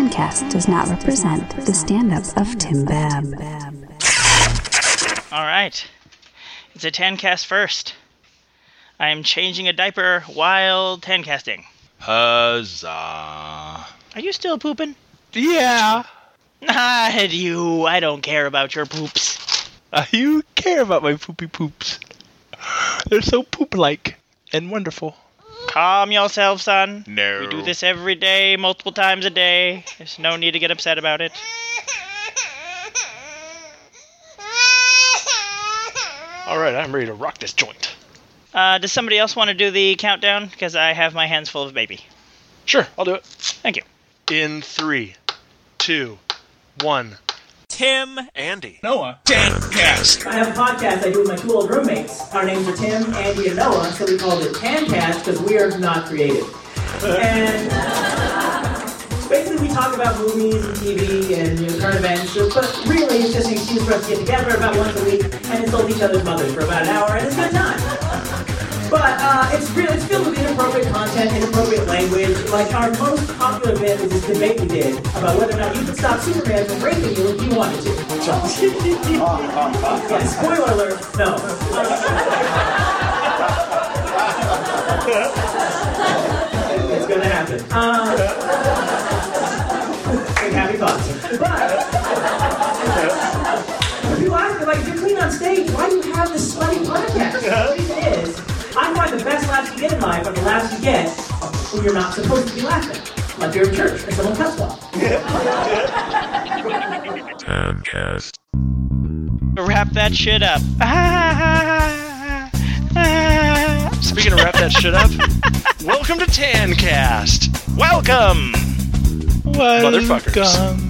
Tancast does not represent the stand-up of Tim Babb. All right. It's a Tancast first. I am changing a diaper while Tancasting. Huzzah. Are you still pooping? Yeah. I don't care about your poops. You care about my poopy poops. They're so poop-like and wonderful. Calm yourself, son. No. We do this every day, multiple times a day. There's no need to get upset about it. All right, I'm ready to rock this joint. Does somebody else want to do the countdown? Because I have my hands full of baby. Sure, I'll do it. Thank you. In 3, 2, 1. Tim, Andy. Noah, Tancast. I have a podcast I do with my two old roommates. Our names are Tim, Andy, and Noah, so we called it Tancast because we are not creative. And basically we talk about movies and TV and current events, but really it's just an excuse for us to get together about once a week and insult each other's mothers for about an hour, and it's a good time. But it's filled with inappropriate content, inappropriate language. Like our most popular bit is this debate we did about whether or not you could stop Superman from raping you if you wanted to. Yeah, spoiler alert, no. It's gonna happen. Think happy thoughts. But people ask me, like, if you're clean on stage, why do you have this slutty podcast? The reason is, I find the best laughs you get in life are the laughs you get when you're not supposed to be laughing. Like you're in church and someone cuts well. Tancast. Wrap that shit up. Speaking of wrap that shit up, welcome to Tancast. Welcome! Motherfuckers.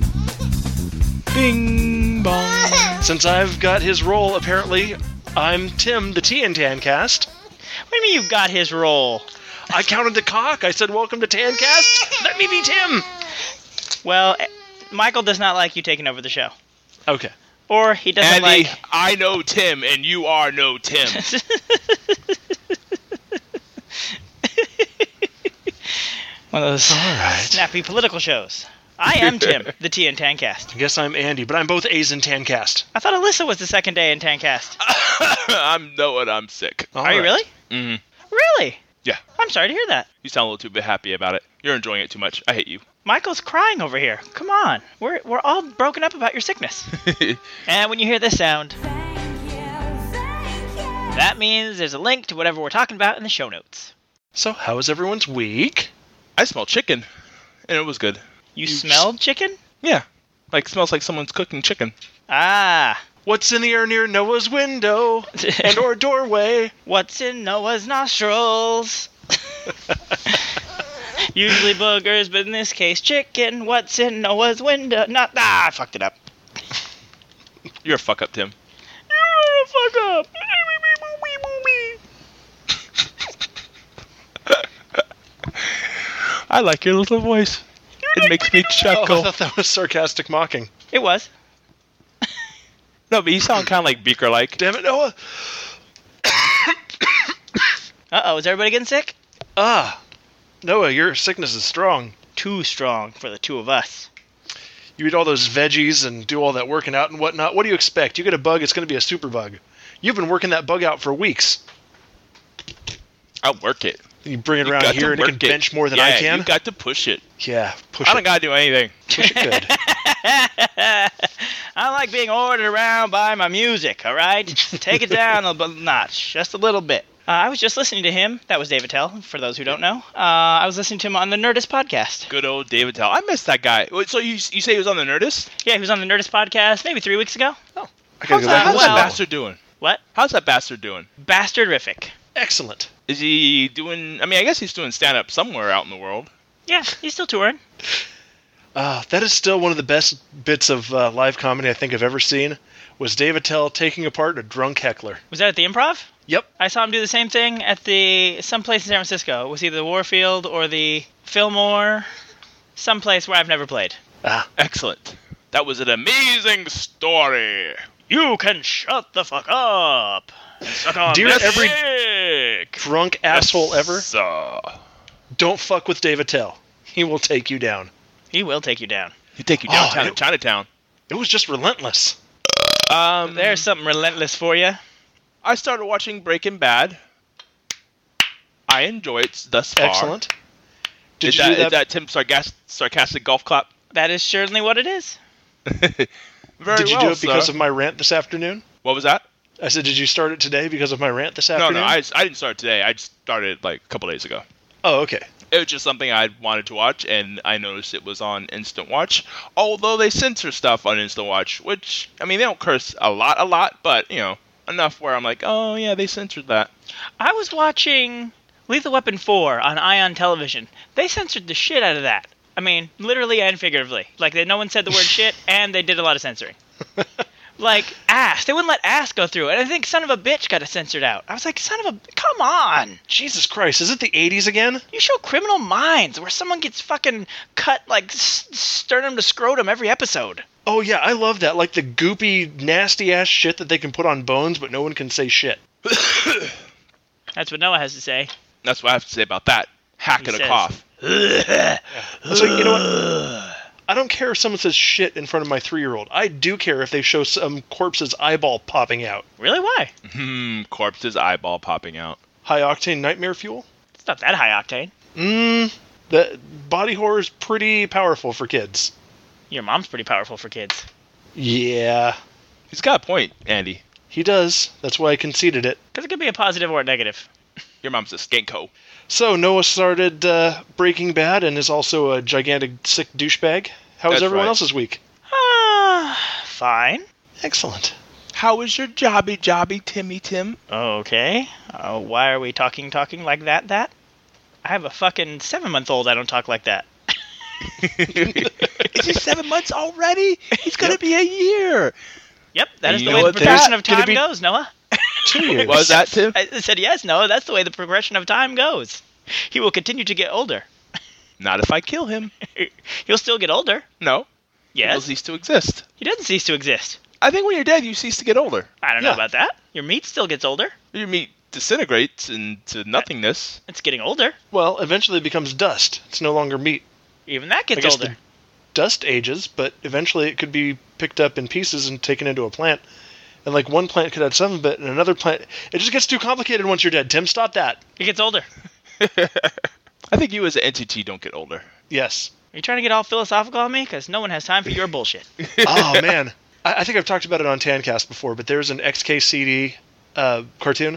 Bing bong. Since I've got his role, apparently, I'm Tim, the T in Tancast. What do you mean you got his role? I counted the cock. I said, welcome to Tancast. Let me be Tim. Well, Michael does not like you taking over the show. Okay. Or he doesn't Andy, like... I know Tim, and you are no Tim. One of those snappy political shows. I am Tim, the T in Tancast. I guess I'm Andy, but I'm both A's in Tancast. I thought Alyssa was the second day in Tancast. I'm Noah, and I'm sick. Are you really? Mm-hmm. Really? Yeah. I'm sorry to hear that. You sound a little too bit happy about it. You're enjoying it too much. I hate you. Michael's crying over here. Come on. We're all broken up about your sickness. And when you hear this sound, that means there's a link to whatever we're talking about in the show notes. So, how was everyone's week? I smelled chicken, and it was good. You smelled chicken? Yeah. Smells like someone's cooking chicken. Ah. What's in the air near Noah's window and or doorway? What's in Noah's nostrils? Usually boogers, but in this case, chicken. What's in Noah's window? I fucked it up. You're a fuck up, Tim. You're a fuck up. I like your little voice. It makes me Oh, chuckle. I thought that was sarcastic mocking. It was. No, but you sound kind of like Beaker-like. Damn it, Noah. Uh-oh, is everybody getting sick? Noah, your sickness is strong. Too strong for the two of us. You eat all those veggies and do all that working out and whatnot. What do you expect? You get a bug, it's going to be a super bug. You've been working that bug out for weeks. I'll work it. You bring it around here and it can bench more than I can? You got to push it. Yeah, push I it. don't got to do anything. Push it good. I like being ordered around by my music, all right? Take it down a notch, just a little bit. I was just listening to him. That was David Tell, for those who don't know. I was listening to him on the Nerdist podcast. Good old David Tell. I missed that guy. Wait, so you say he was on the Nerdist? Yeah, he was on the Nerdist podcast maybe 3 weeks ago. I gotta How's go that back. bastard doing? What? How's that bastard doing? Bastardrific. Excellent. Is he doing... I mean, I guess he's doing stand-up somewhere out in the world. Yeah, he's still touring. That is still one of the best bits of live comedy I think I've ever seen, was David Tell taking apart a drunk heckler. Was that at the Improv? Yep. I saw him do the same thing at someplace in San Francisco. It was either the Warfield or the Fillmore. Someplace where I've never played. Excellent. That was an amazing story. You can shut the fuck up. Suck on Dear this every dick. drunk asshole ever, So, don't fuck with David Tell. He will take you down. He will take you down. He'd take you downtown in Chinatown. It was just relentless. There's something relentless for you. I started watching Breaking Bad. I enjoy it thus far. Excellent. Did Is you do that? Is that Tim's sarcastic golf clap? That is certainly what it is. Very Did you well, do it because sir. of my rant this afternoon? What was that? I said, did you start it today because of my rant this No, afternoon? I didn't start today. I started like a couple days ago. Oh, okay. It was just something I wanted to watch, and I noticed it was on Instant Watch. Although they censor stuff on Instant Watch, which, I mean, they don't curse a lot, but, you know, enough where I'm like, oh, yeah, they censored that. I was watching Lethal Weapon 4 on Ion Television. They censored the shit out of that. I mean, literally and figuratively. Like, no one said the word shit, and they did a lot of censoring. Like, ass. They wouldn't let ass go through. And I think son of a bitch got it censored out. I was like, son of a... Come on. Jesus Christ, is it the 80s again? You show Criminal Minds where someone gets fucking cut, like, sternum to scrotum every episode. Oh, yeah, I love that. Like the goopy, nasty-ass shit that they can put on bones, but no one can say shit. That's what Noah has to say. That's what I have to say about that. Hack He and a says- cough. It's like, you know what? I don't care if someone says shit in front of my 3-year-old. I do care if they show some corpse's eyeball popping out. Really? Why? Corpse's eyeball popping out. High-octane nightmare fuel? It's not that high octane. The body horror is pretty powerful for kids. Your mom's pretty powerful for kids. Yeah, He's got a point, Andy. he does. That's why I conceded it. Because it could be a positive or a negative. Your mom's a skanko. So, Noah started Breaking Bad and is also a gigantic, sick douchebag. How was That's everyone right. else's week? Fine. Excellent. How was your jobby, Timmy Tim? Okay. Why are we talking like that? I have a fucking 7-month-old. I don't talk like that. Is he 7 months already? He's gonna be a year. Yep, that is You the know way the what, progression of there's gonna time be- goes, Noah. 2 years. Was that Tim? I said yes, Noah. That's the way the progression of time goes. He will continue to get older. Not if I kill him. He'll still get older. No. He will Yes. cease to exist. He doesn't cease to exist. I think when you're dead, you cease to get older. I don't know Yeah. about that. Your meat still gets older. Your meat disintegrates into nothingness. It's getting older. Well, eventually it becomes dust. It's no longer meat. Even that I gets guess older. the dust ages, but eventually it could be picked up in pieces and taken into a plant. And like one plant could have some of it, and another plant... It just gets too complicated once you're dead. Tim, stop that. He gets older. I think you as an entity don't get older. Yes. Are you trying to get all philosophical on me? Because no one has time for your bullshit. Oh, man. I think I've talked about it on Tancast before, but there's an XKCD cartoon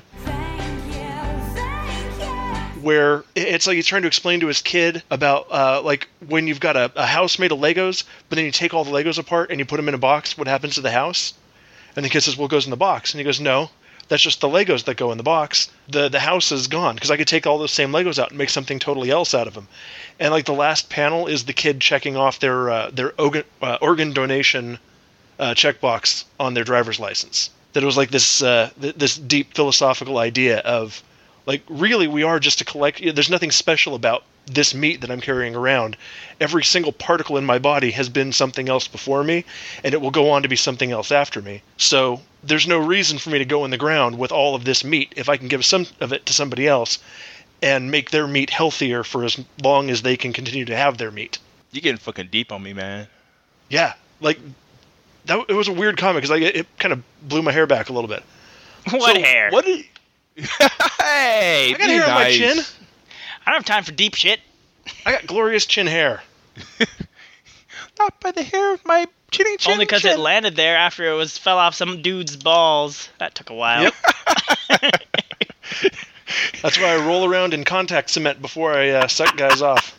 where it's like he's trying to explain to his kid about like when you've got a house made of Legos, but then you take all the Legos apart and you put them in a box, what happens to the house? And the kid says, well, it goes in the box. And he goes, no, that's just the Legos that go in the box. The house is gone because I could take all those same Legos out and make something totally else out of them. And like the last panel is the kid checking off their organ donation checkbox on their driver's license. That it was like this this deep philosophical idea of like really we are just a collect. There's nothing special about this meat that I'm carrying around. Every single particle in my body has been something else before me, and it will go on to be something else after me. So there's no reason for me to go in the ground with all of this meat if I can give some of it to somebody else and make their meat healthier for as long as they can continue to have their meat. You're getting fucking deep on me, man. Yeah, like that. It was a weird comment because it kind of blew my hair back a little bit. What hair? What did... Hey, I got hair on my chin. I don't have time for deep shit. I got glorious chin hair. Not by the hair of my chin. Only because it landed there after it fell off some dude's balls. That took a while. Yep. That's why I roll around in contact cement before I suck guys off.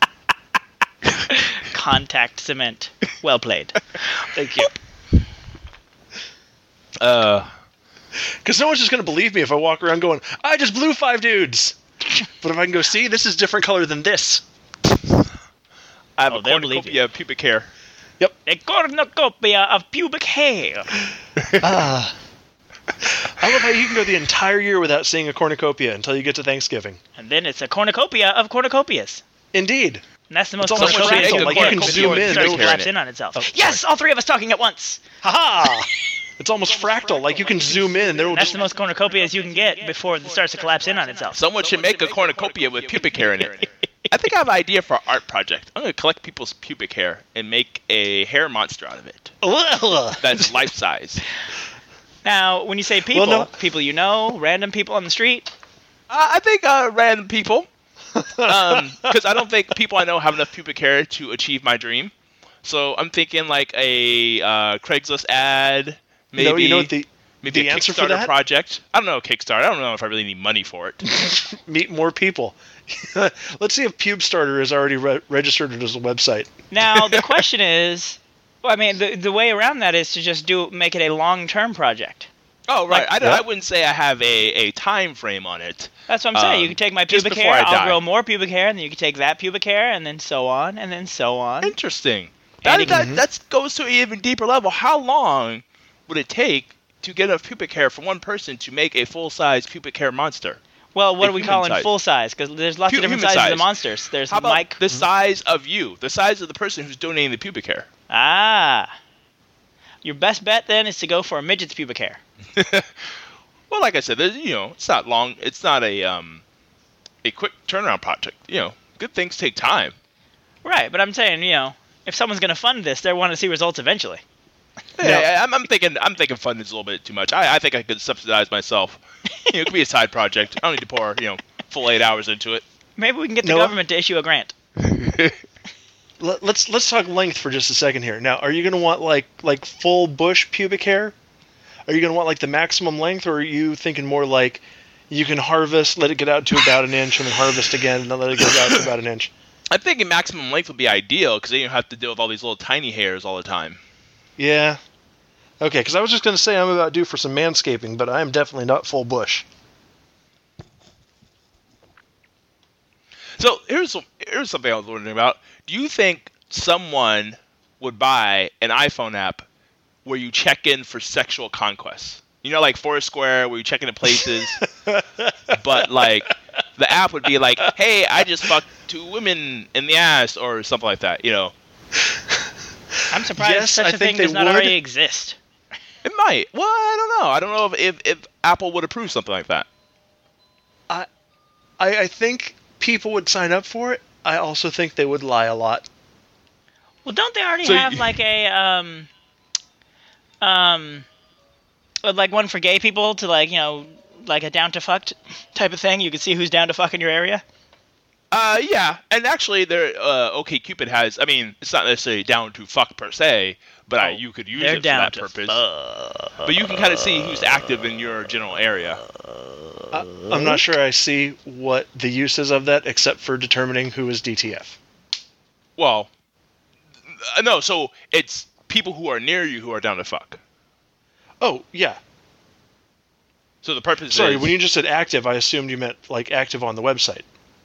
Contact cement. Well played. Thank you. Because no one's just going to believe me if I walk around going, I just blew 5 dudes. But if I can go, see, this is different color than this. I have Oh, a they'll believe cornucopia of pubic hair. A cornucopia of pubic hair. I love how you can go the entire year without seeing a cornucopia until you get to Thanksgiving. And then it's a cornucopia of cornucopias. Indeed. And that's the most It's almost cornucopia fractal, like you can zoom in, It starts to there- collapse in on itself. Oh, Yes, all three of us talking at once. Haha! It's almost fractal, like you can zoom in and there will That's just... the most cornucopias you can get before it starts to collapse in on itself. Someone should make a cornucopia with pubic hair in it. I think I have an idea for an art project. I'm going to collect people's pubic hair and make a hair monster out of it. That's life size. Now, when you say people, Well, no. people you know, random people on the street. I think random people. Because I don't think people I know have enough pubic hair to achieve my dream. So I'm thinking like a Craigslist ad, maybe. You know what the Maybe a answer for Kickstarter that? project. I don't know Kickstarter. I don't know if I really need money for it. Meet more people. Let's see if PubeStarter is already registered as a website. Now, the question is, well, I mean, the way around that is to just make it a long-term project. Oh, right. Like- I wouldn't say I have a time frame on it. That's what I'm saying. You can take my just pubic before hair, I I'll die. grow more pubic hair, and then you can take that pubic hair, and then so on, and then so on. Interesting. And That goes to an even deeper level. How long would it take to get enough pubic hair from one person to make a full-size pubic hair monster? Well, what A are we human calling size. full size? Because there's lots of different Human sizes size. of monsters. There's How about Mike. the size of you? The size of the person who's donating the pubic hair? Ah. Your best bet then is to go for a midget's pubic hair. Well, like I said, it's not long. It's not a quick turnaround project. Good things take time. Right, but I'm saying, if someone's going to fund this, they want to see results eventually. Yeah, I'm thinking funding's a little bit too much. I think I could subsidize myself. It could be a side project. I don't need to pour full 8 hours into it. Maybe we can get the Noah? government to issue a grant. Let's talk length for just a second here. Now, are you going to want like full bush pubic hair? Are you going to want like the maximum length, or are you thinking more like you can harvest, let it get out to about an inch, and then harvest again, and then let it go out to about an inch? I'm thinking maximum length would be ideal because then you don't have to deal with all these little tiny hairs all the time. Yeah. Okay, because I was just going to say I'm about due for some manscaping, but I am definitely not full bush. So here's something I was wondering about. Do you think someone would buy an iPhone app where you check in for sexual conquests? Like Foursquare, where you check into places, but like the app would be like, "Hey, I just fucked 2 women in the ass," or something like that. I'm surprised Yes, such I a think thing they does not would. already exist. It might. Well, I don't know. I don't know if Apple would approve something like that. I think people would sign up for it. I also think they would lie a lot. Well, don't they already So have like a like one for gay people to like like a down to fuck type of thing? You can see who's down to fuck in your area. Yeah, and actually, OkCupid has. I mean, it's not necessarily down to fuck per se, but you could use They're it for down that to purpose. fuck. But you can kind of see who's active in your general area. I'm not sure I see what the use is of that, except for determining who is DTF. Well, no. So it's people who are near you who are down to fuck. Oh, yeah. So the purpose Sorry, is. when you just said active, I assumed you meant like active on the website.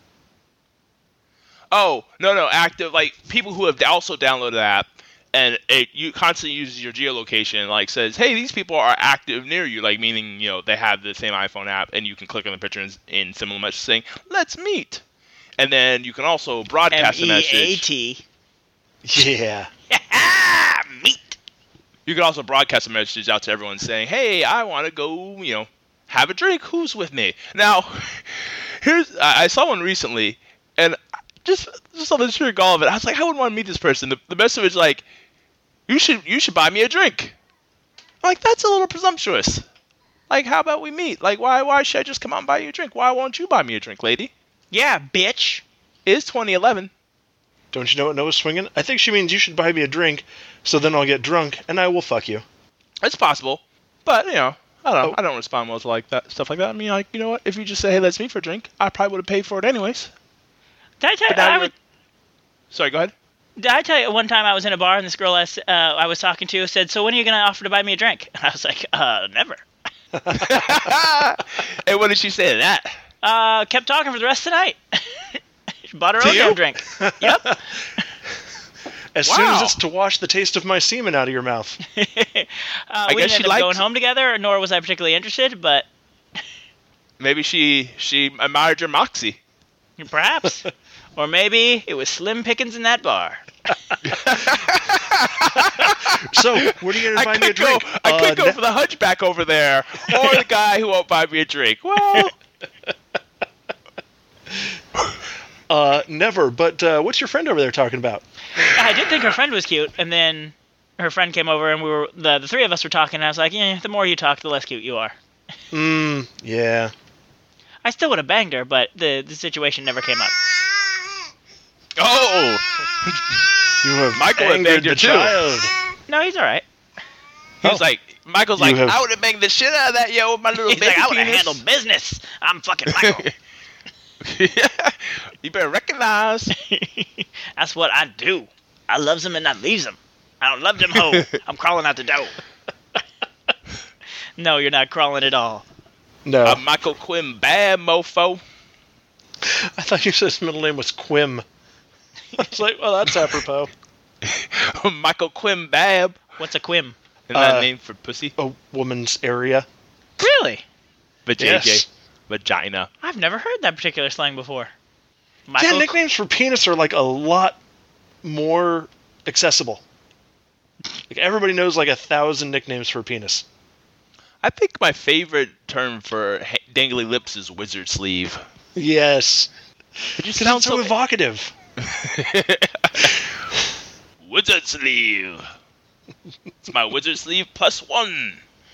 Oh, no, active, like, people who have also downloaded the app, and you constantly uses your geolocation, like, says, hey, these people are active near you, like, meaning, they have the same iPhone app, and you can click on the picture in similar message saying, let's meet. And then you can also broadcast a message. MEAT. Yeah. Meat. You can also broadcast a message out to everyone saying, hey, I want to go, have a drink. Who's with me? Now, I saw one recently, and just on the sheer gall of it, I was like, I wouldn't want to meet this person. The message was like, you should buy me a drink. I'm like, that's a little presumptuous. Like, how about we meet? Like, why should I just come out and buy you a drink? Why won't you buy me a drink, lady? Yeah, bitch. It's 2011. Don't you know what Noah's swinging? I think she means you should buy me a drink, so then I'll get drunk, and I will fuck you. It's possible. But, I don't know. I don't respond well to like that stuff like that. I mean, like, you know what? If you just say, hey, let's meet for a drink, I probably would have paid for it anyways. Did I tell But now you? you're- Sorry, go ahead. Did I tell you one time I was in a bar and this girl I was talking to said, "So when are you going to offer to buy me a drink?" And I was like, never. And what did she say to that? Kept talking for the rest of the night. She bought her To own you? damn drink. Yep. As soon as Wow. it's to wash the taste of my semen out of your mouth. We guess didn't she end up liked- going home together, nor was I particularly interested, but Maybe she admired your moxie. perhaps. Or maybe it was slim pickings in that bar. So, what are you going to buy me a drink? I could go for the hunchback over there, or the guy who won't buy me a drink. Well, Never. But what's your friend over there talking about? I did think her friend was cute, and then her friend came over, and we were the three of us were talking, and I was like, the more you talk, the less cute you are. Yeah. I still would have banged her, but the situation never came up. Oh! You have Michael had angered banged her the too. child. No, he's all right. He was like, Michael's like, have- I would have banged the shit out of that, yo, with my little He's baby like, I would have penis." handled business. I'm fucking Michael. You better recognize. That's what I do. I loves him and I leaves him. I don't love them hoe. I'm crawling out the door. No, you're not crawling at all. No. I'm Michael Quinn, bad mofo. I thought you said his middle name was Quim. I was like, well, that's apropos. Michael Quinn Bab. What's a quim? Isn't that a name for pussy? A woman's area. Really? Vajayjay. Yes. Vagina. I've never heard that particular slang before. Yeah, Michael, nicknames for penis are like a lot more accessible. Like everybody knows like 1,000 nicknames for penis. I think my favorite term for dangly lips is wizard sleeve. Yes. It just Sounds so evocative. Wizard sleeve. It's my wizard sleeve +1.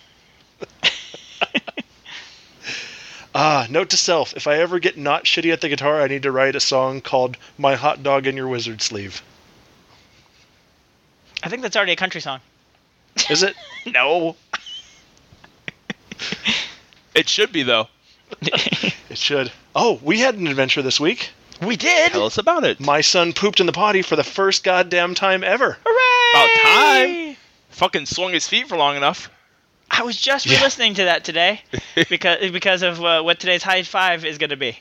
Note to self, if I ever get not shitty at the guitar, I need to write a song called My Hot Dog in Your Wizard Sleeve. I think that's already a country song. Is it? No. It should be, though. It should. Oh, we had an adventure this week. We did. Tell us about it. My son pooped in the potty for the first goddamn time ever. Hooray! About time. Fucking swung his feet for long enough. I was just re-listening to that today because of what today's high five is going to be.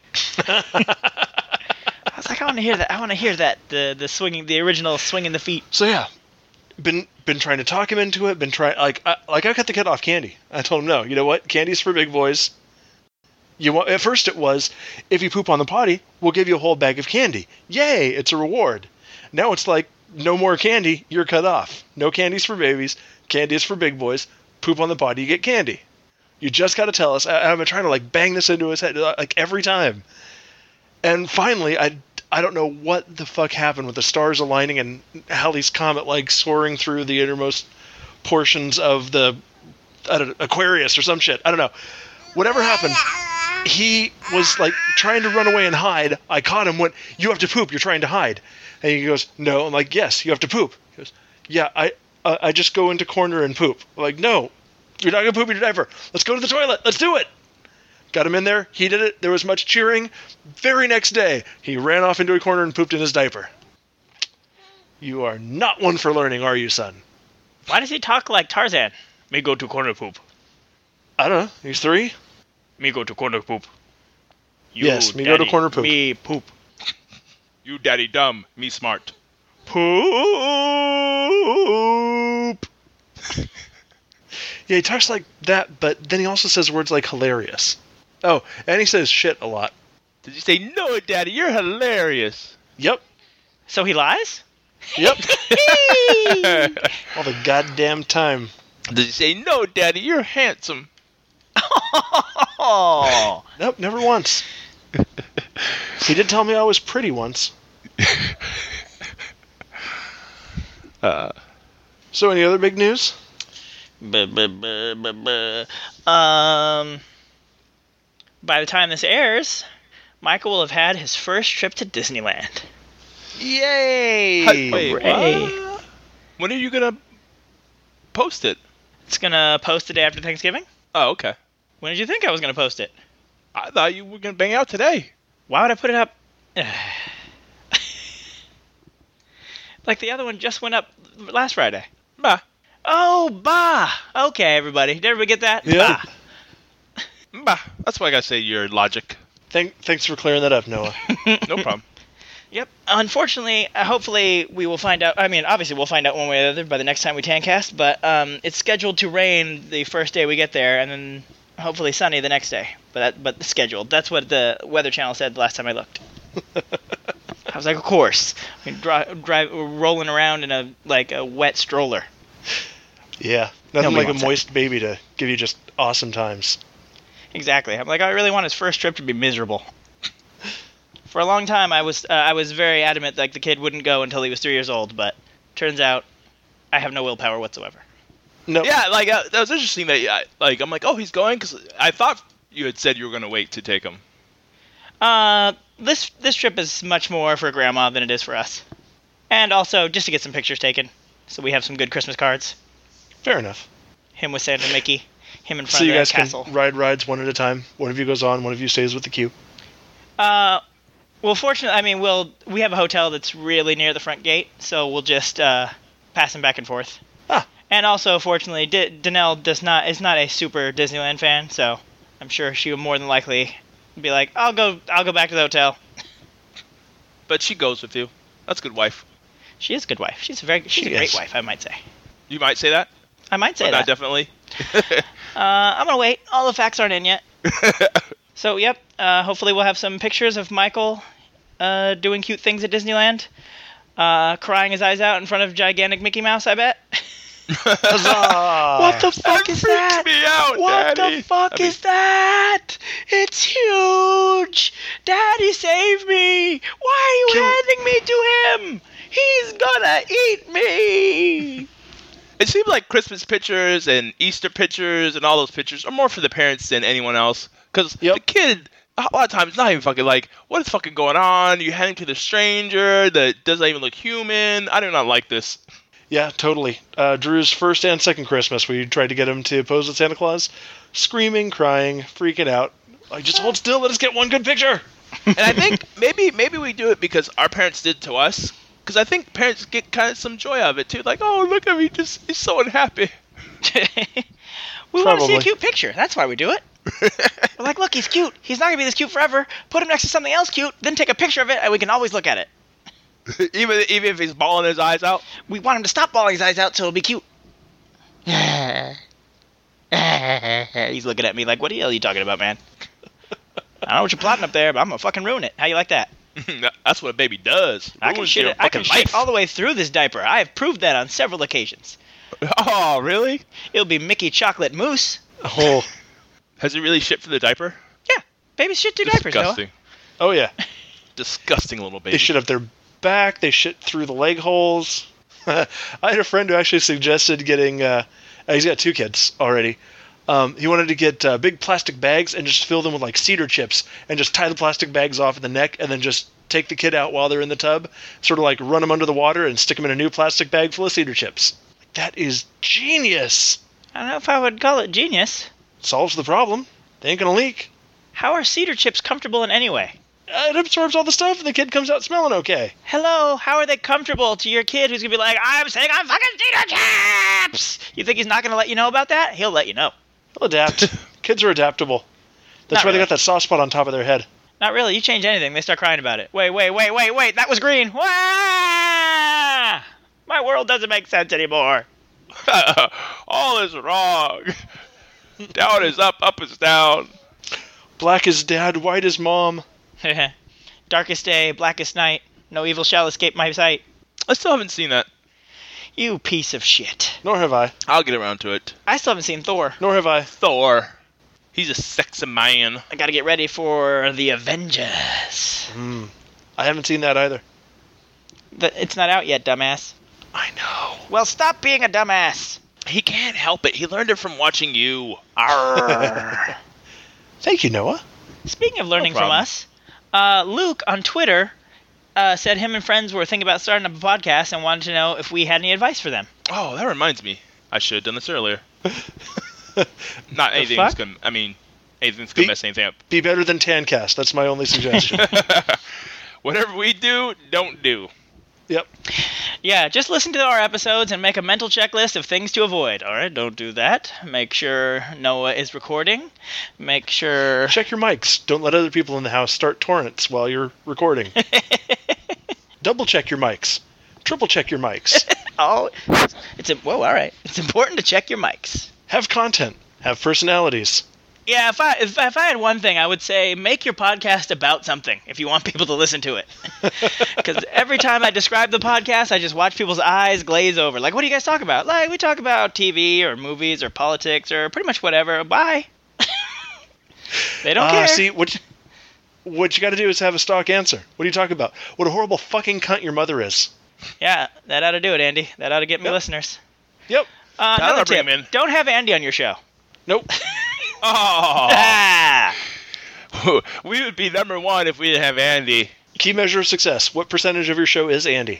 I was like, I want to hear that. I want to hear that. The swinging, the original swinging the feet. So yeah, been trying to talk him into it. Been trying I cut the kid off candy. I told him no. You know what? Candy's for big boys. At first it was, if you poop on the potty, we'll give you a whole bag of candy. Yay! It's a reward. Now it's like, no more candy. You're cut off. No candy's for babies. Candy is for big boys. Poop on the potty, you get candy. You just got to tell us. I've been trying to like bang this into his head like every time. And finally, I don't know what the fuck happened with the stars aligning and Halley's Comet like soaring through the innermost portions of the Aquarius or some shit. I don't know. Whatever happened, he was like trying to run away and hide. I caught him, went, you have to poop, you're trying to hide. And he goes, no. I'm like, yes, you have to poop. He goes, yeah, I just go into corner and poop. I'm like, no, you're not going to poop in your diaper. Let's go to the toilet. Let's do it. Got him in there. He did it. There was much cheering. Very next day, he ran off into a corner and pooped in his diaper. You are not one for learning, are you, son? Why does he talk like Tarzan? Me go to corner poop. I don't know. He's 3? Me go to corner poop. You, Yes, me go to daddy, corner poop. Me poop. You daddy dumb, me smart. Poop. Yeah, he talks like that, but then he also says words like hilarious. Oh, and he says shit a lot. Did you say, no, daddy, you're hilarious? Yep. So he lies? Yep. All the goddamn time. Did you say, no, daddy, you're handsome? Oh. Nope, never once. He did tell me I was pretty once. So any other big news? By the time this airs, Michael will have had his first trip to Disneyland. Yay! Wait, Hooray. what? When are you going to post it? It's gonna post the day after Thanksgiving? Oh, okay. When did you think I was gonna post it? I thought you were going to bang out today. Why would I put it up? Like the other one just went up last Friday. Bah. Oh, bah! Okay, everybody. Did everybody get that? Yeah. Bah. Bah. That's why I got to say your logic. Thanks for clearing that up, Noah. No problem. Yep. Unfortunately, hopefully we will find out. I mean, obviously we'll find out one way or the other by the next time we Tancast, but it's scheduled to rain the first day we get there, and then hopefully sunny the next day. But scheduled. That's what the Weather Channel said the last time I looked. I was like, of course. I mean, drive rolling around in a wet stroller. Yeah, nothing Nobody like a wants that. moist baby to give you just awesome times. Exactly. I'm like, I really want his first trip to be miserable. For a long time, I was very adamant like the kid wouldn't go until he was 3 years old, but turns out I have no willpower whatsoever. No. Yeah, like that was interesting that I'm like, oh, he's going, because I thought you had said you were going to wait to take him. This trip is much more for Grandma than it is for us, and also just to get some pictures taken, so we have some good Christmas cards. Fair enough. Him with Santa and Mickey, him in front So of you the guys castle. can ride rides one at a time. One of you goes on, one of you stays with the queue. Well, fortunately, I mean, we have a hotel that's really near the front gate, so we'll just pass him back and forth. Ah. And also, fortunately, Danelle is not a super Disneyland fan, so I'm sure she will more than likely be like, I'll go back to the hotel. But she goes with you. That's a good wife. She is a good wife. She's a great wife, I might say. You might say that? I might say But that. not definitely. I'm gonna wait. All the facts aren't in yet. So, yep. Hopefully, we'll have some pictures of Michael doing cute things at Disneyland, crying his eyes out in front of gigantic Mickey Mouse. I bet. Huzzah! What the fuck is that? Freaks me out, What Daddy. the fuck is that? It's huge! Daddy, save me! Why are you handing me to him? He's gonna eat me! It seems like Christmas pictures and Easter pictures and all those pictures are more for the parents than anyone else. Because the kid, a lot of times, not even fucking like, what is fucking going on? You hand him to the stranger that doesn't even look human. I do not like this. Yeah, totally. Drew's first and second Christmas, we tried to get him to pose with Santa Claus, screaming, crying, freaking out. Like, just hold still, let us get one good picture. And I think maybe we do it because our parents did to us. Because I think parents get kind of some joy out of it too. Like, oh, look at me, he's so unhappy. We want to see a Probably. cute picture. That's why we do it. We're like, look, he's cute. He's not going to be this cute forever. Put him next to something else cute, then take a picture of it, and we can always look at it. even if he's bawling his eyes out. We want him to stop bawling his eyes out so it'll be cute. He's looking at me like, what the hell are you talking about, man? I don't know what you're plotting up there, but I'm going to fucking ruin it. How you like that? That's what a baby does. I can Ruins shit your it. I can fucking shit life. all the way through this diaper. I have proved that on several occasions. Oh, really? It'll be Mickey Chocolate Mousse. Oh, Has he really shit for the diaper? Yeah, babies shit through diapers, Noah. Disgusting. oh yeah. Disgusting little baby. They shit up their back, they shit through the leg holes. I had a friend who actually suggested getting, he's got 2 kids already. He wanted to get big plastic bags and just fill them with like cedar chips and just tie the plastic bags off at the neck and then just take the kid out while they're in the tub, sort of like run them under the water and stick them in a new plastic bag full of cedar chips. That is genius. I don't know if I would call it genius. Solves the problem. They ain't gonna leak. How are cedar chips comfortable in any way? It absorbs all the stuff and the kid comes out smelling okay. Hello, how are they comfortable to your kid who's going to be like, I'm sick of fucking cedar chips? You think he's not going to let you know about that? He'll let you know. They'll adapt. Kids are adaptable. That's Not why they really. got that soft spot on top of their head. Not really. You change anything, they start crying about it. Wait, that was green. Wah! My world doesn't make sense anymore. All is wrong. Down is up, up is down. Black is dad, white is mom. Darkest day, blackest night, no evil shall escape my sight. I still haven't seen that. You piece of shit. Nor have I. I'll get around to it. I still haven't seen Thor. Nor have I. Thor. He's a sexy man. I gotta get ready for the Avengers. I haven't seen that either. It's not out yet, dumbass. I know. Well, stop being a dumbass. He can't help it. He learned it from watching you. Arrgh. Thank you, Noah. Speaking of learning No from problem. us, Luke on Twitter said him and friends were thinking about starting up a podcast and wanted to know if we had any advice for them. Oh, that reminds me. I should have done this earlier. Not anything fuck? that's gonna. I mean, anything's gonna Be- mess anything up. Be better than Tancast. That's my only suggestion. Whatever we do, don't do. Yep. Yeah, just listen to our episodes and make a mental checklist of things to avoid. All right, don't do that. Make sure Noah is recording. Make sure... Check your mics. Don't let other people in the house start torrents while you're recording. Double check your mics. Triple check your mics. Oh, whoa, all right. It's important to check your mics. Have content. Have personalities. Yeah, if I had one thing, I would say make your podcast about something if you want people to listen to it. Because every time I describe the podcast, I just watch people's eyes glaze over. Like, what do you guys talk about? Like, we talk about TV or movies or politics or pretty much whatever. Bye. They don't care. See, what you got to do is have a stock answer. What are you talking about? What a horrible fucking cunt your mother is. Yeah, that ought to do it, Andy. That ought to get me Yep. listeners. Yep. Another bring tip. him in. Don't have Andy on your show. Nope. Oh, Ah! we would be number one if we didn't have Andy. Key measure of success. What percentage of your show is Andy?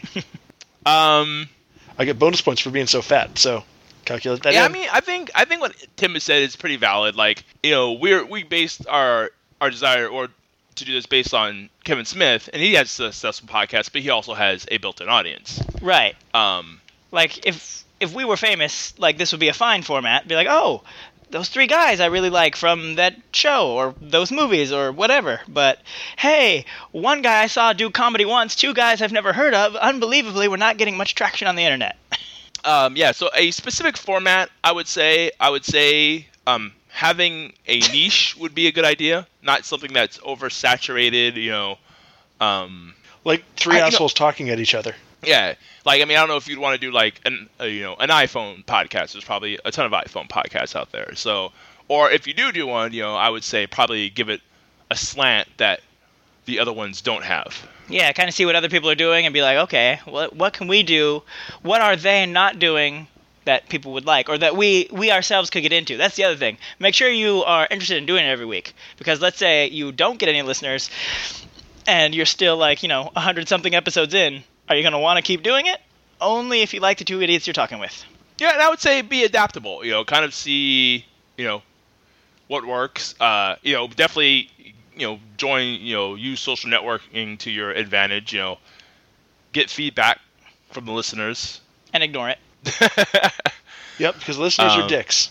I get bonus points for being so fat, so calculate that Yeah, in. I mean, I think what Tim has said is pretty valid. Like, we based our desire or to do this based on Kevin Smith, and he has a successful podcast, but he also has a built-in audience. Right. Um, Like, if we were famous, like, this would be a fine format. Be like, oh, those 3 guys I really like from that show, or those movies, or whatever. But, hey, 1 guy I saw do comedy once, 2 guys I've never heard of. Unbelievably, we're not getting much traction on the internet. yeah. So a specific format, I would say, having a niche would be a good idea. Not something that's oversaturated. Like 3 assholes talking at each other. Yeah, like, I mean, I don't know if you'd want to do like an iPhone podcast. There's probably a ton of iPhone podcasts out there. So, or if you do one, I would say probably give it a slant that the other ones don't have. Yeah, kind of see what other people are doing and be like, okay, what can we do? What are they not doing that people would like, or that we ourselves could get into? That's the other thing. Make sure you are interested in doing it every week. Because let's say you don't get any listeners, and you're still like, 100-something episodes in. Are you going to want to keep doing it? Only if you like the 2 idiots you're talking with. Yeah, and I would say be adaptable. Kind of see, what works. Definitely, join. Use social networking to your advantage. Get feedback from the listeners. And ignore it. Yep, because listeners are dicks.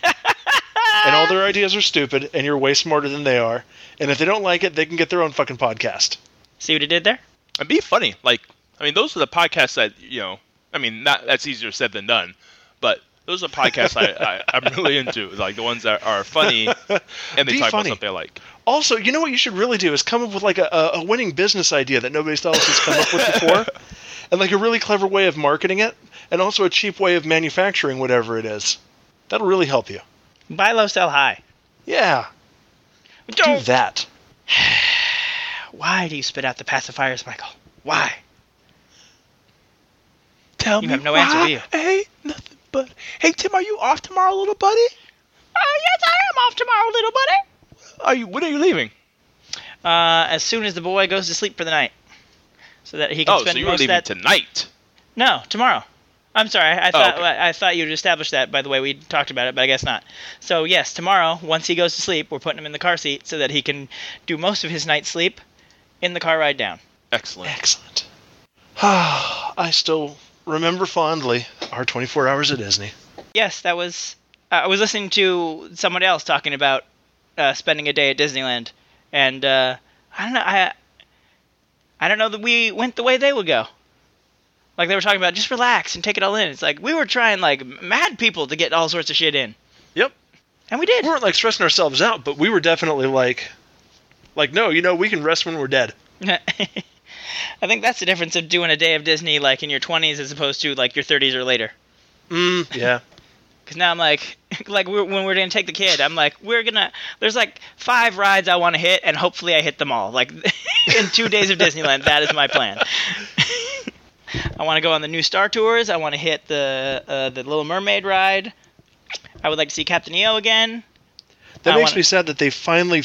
And all their ideas are stupid, and you're way smarter than they are. And if they don't like it, they can get their own fucking podcast. See what he did there? And be funny. Like, I mean, those are the podcasts that, that's easier said than done. But those are podcasts I'm really into. Like, the ones that are funny, and they Be talk funny. about stuff they like. Also, you know what you should really do is come up with like a winning business idea that nobody else has come up with before. And like a really clever way of marketing it. And also a cheap way of manufacturing whatever it is. That'll really help you. Buy low, sell high. Yeah. Do that. Why do you spit out the pacifiers, Michael? Why? Tell You me have no why. answer, do you? Hey, nothing but... Hey, Tim, are you off tomorrow, little buddy? Yes, I am off tomorrow, little buddy. When are you leaving? As soon as the boy goes to sleep for the night. So that he can Oh, spend so you were most of leaving that... tonight. No, tomorrow. I'm sorry. I okay. thought you'd established that by the way we talked about it, but I guess not. So yes, tomorrow, once he goes to sleep, we're putting him in the car seat so that he can do most of his night's sleep in the car ride down. Excellent. Excellent. I still remember fondly our 24 hours at Disney. Yes, that was... I was listening to someone else talking about spending a day at Disneyland, and I don't know. I don't know that we went the way they would go. Like, they were talking about just relax and take it all in. It's like we were trying like mad people to get all sorts of shit in. Yep. And we did. We weren't like stressing ourselves out, but we were definitely like no, we can rest when we're dead. I think that's the difference of doing a day of Disney like in your 20s as opposed to like your 30s or later. Yeah. Because now I'm like when we're going to take the kid, I'm like, there's like 5 rides I want to hit, and hopefully I hit them all. Like, in 2 days of Disneyland, that is my plan. I want to go on the new Star Tours. I want to hit the Little Mermaid ride. I would like to see Captain EO again. That makes me sad that they finally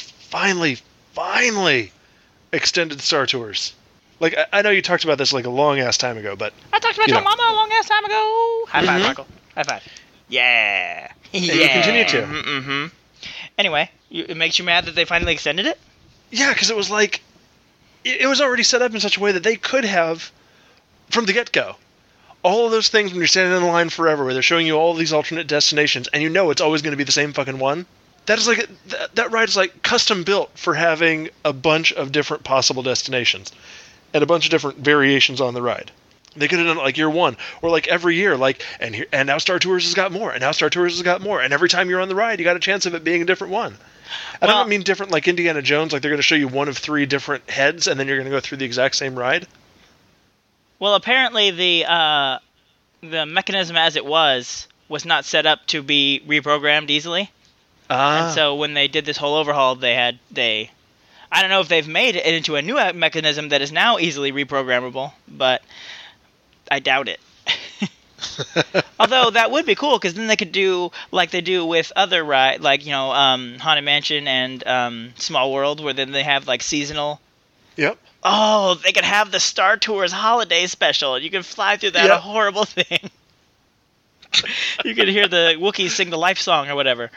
extended Star Tours. Like, I know you talked about this like a long-ass time ago, but... I talked about your mama a long-ass time ago. High five, Michael. High five. Yeah. And you continue to. Mm-hmm. Anyway, it makes you mad that they finally extended it? Yeah, because it was like... It was already set up in such a way that they could have, from the get-go, all of those things when you're standing in line forever, where they're showing you all these alternate destinations, and you know it's always going to be the same fucking one. That is like... That ride is like custom built for having a bunch of different possible destinations. And a bunch of different variations on the ride. They could have done it like year one, or like every year, like, and now Star Tours has got more, and now Star Tours has got more, and every time you're on the ride, you got a chance of it being a different one. And I don't mean different like Indiana Jones, like they're going to show you one of 3 different heads, and then you're going to go through the exact same ride. Well, apparently the mechanism as it was not set up to be reprogrammed easily. And so when they did this whole overhaul, I I don't know if they've made it into a new mechanism that is now easily reprogrammable, but I doubt it. Although that would be cool, because then they could do like they do with other rides, like Haunted Mansion and Small World, where then they have like seasonal. Yep. Oh, they could have the Star Tours holiday special. You can fly through that horrible thing. You could hear the Wookiees sing the life song or whatever.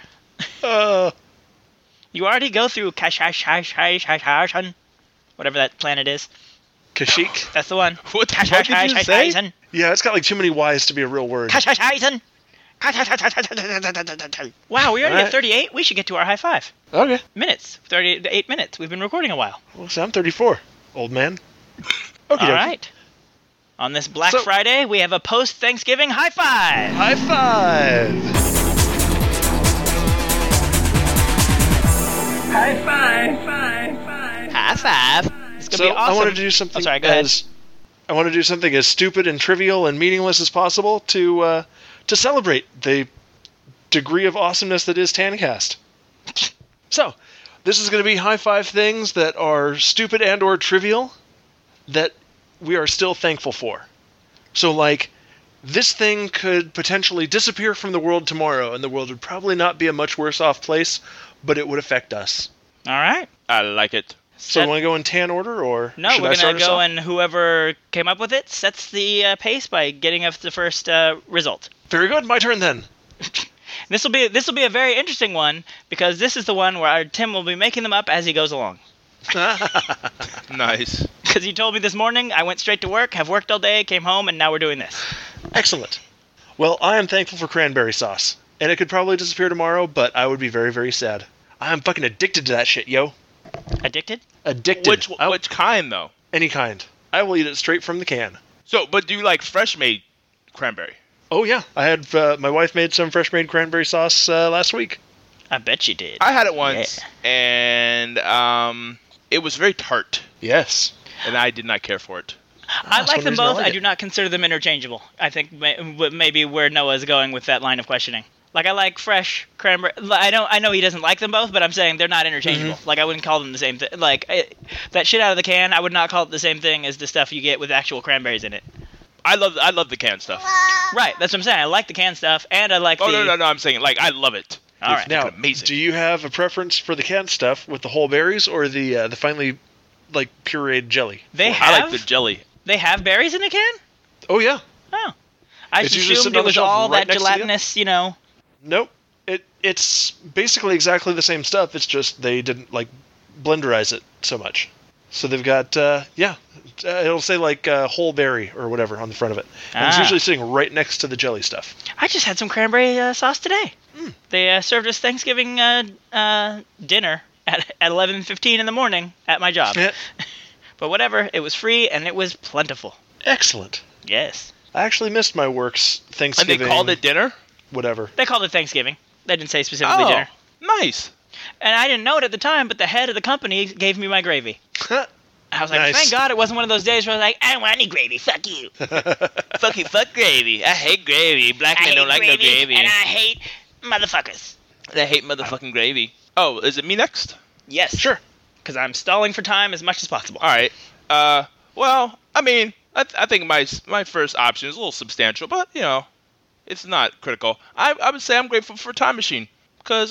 You already go through Kashyyyk, whatever that planet is. Kashyyyk? That's the one. What did you say? Yeah, it's got like too many Y's to be a real word. Kashyyyk. Wow, we already at 38? We should get to our high five. Okay. Minutes. 38 minutes. We've been recording a while. Well, so I'm 34, old man. Okay. All right. On this Black Friday, we have a post-Thanksgiving high five. High five. High five. High five. It's gonna be awesome. I want to do something. Go ahead. I want to do something as stupid and trivial and meaningless as possible to celebrate the degree of awesomeness that is Tancast. So, this is going to be high five things that are stupid and or trivial that we are still thankful for. So, like, this thing could potentially disappear from the world tomorrow, and the world would probably not be a much worse off place, but it would affect us. All right. I like it. So, you want to go in tan order, or no? We're going to go, and whoever came up with it sets the pace by getting us the first result. Very good. My turn then. This will be a very interesting one, because this is the one where Tim will be making them up as he goes along. Nice. Because you told me this morning, I went straight to work, have worked all day, came home, and now we're doing this. Excellent. Well, I am thankful for cranberry sauce. And it could probably disappear tomorrow, but I would be very, very sad. I am fucking addicted to that shit, yo. Addicted? Addicted. Which kind, though? Any kind. I will eat it straight from the can. So, but do you like fresh-made cranberry? Oh, yeah. I had my wife made some fresh-made cranberry sauce last week. I bet you did. I had it once, and it was very tart. Yes. And I did not care for it. I like them both. I do it. not consider them interchangeable. I think maybe where Noah's going with that line of questioning. Like, I like fresh cranberry. I know he doesn't like them both, but I'm saying they're not interchangeable. Mm-hmm. Like, I wouldn't call them the same thing. Like, that shit out of the can, I would not call it the same thing as the stuff you get with actual cranberries in it. I love the canned stuff. Right, that's what I'm saying. I like the canned stuff, and I like no, I'm saying, like, I love it. All right. Now, amazing. do you have a preference for the canned stuff with the whole berries or the finely, like, pureed jelly? I like the jelly. They have berries in the can? Oh, yeah. Oh. I It's just usually assumed sitting it on the was shelf all right that next to you. gelatinous, Nope. It's basically exactly the same stuff. It's just they didn't, like, blenderize it so much. So they've got, it'll say, like, whole berry or whatever on the front of it. And it's usually sitting right next to the jelly stuff. I just had some cranberry sauce today. They served us Thanksgiving dinner at 11:15 in the morning at my job. Yeah. But whatever, it was free and it was plentiful. Excellent. Yes. I actually missed my work's Thanksgiving. And they called it dinner? Whatever. They called it Thanksgiving. They didn't say specifically dinner. Nice. And I didn't know it at the time, but the head of the company gave me my gravy. I was like, Nice. thank God it wasn't one of those days where I was like, I don't want any gravy, fuck you. Fuck gravy. I hate gravy. Black men don't like no gravy. And I hate motherfuckers. I hate motherfucking gravy. Oh, is it me next? Yes. Sure. Because I'm stalling for time as much as possible. All right. Well, I mean, I think my first option is a little substantial, but, it's not critical. I would say I'm grateful for Time Machine, because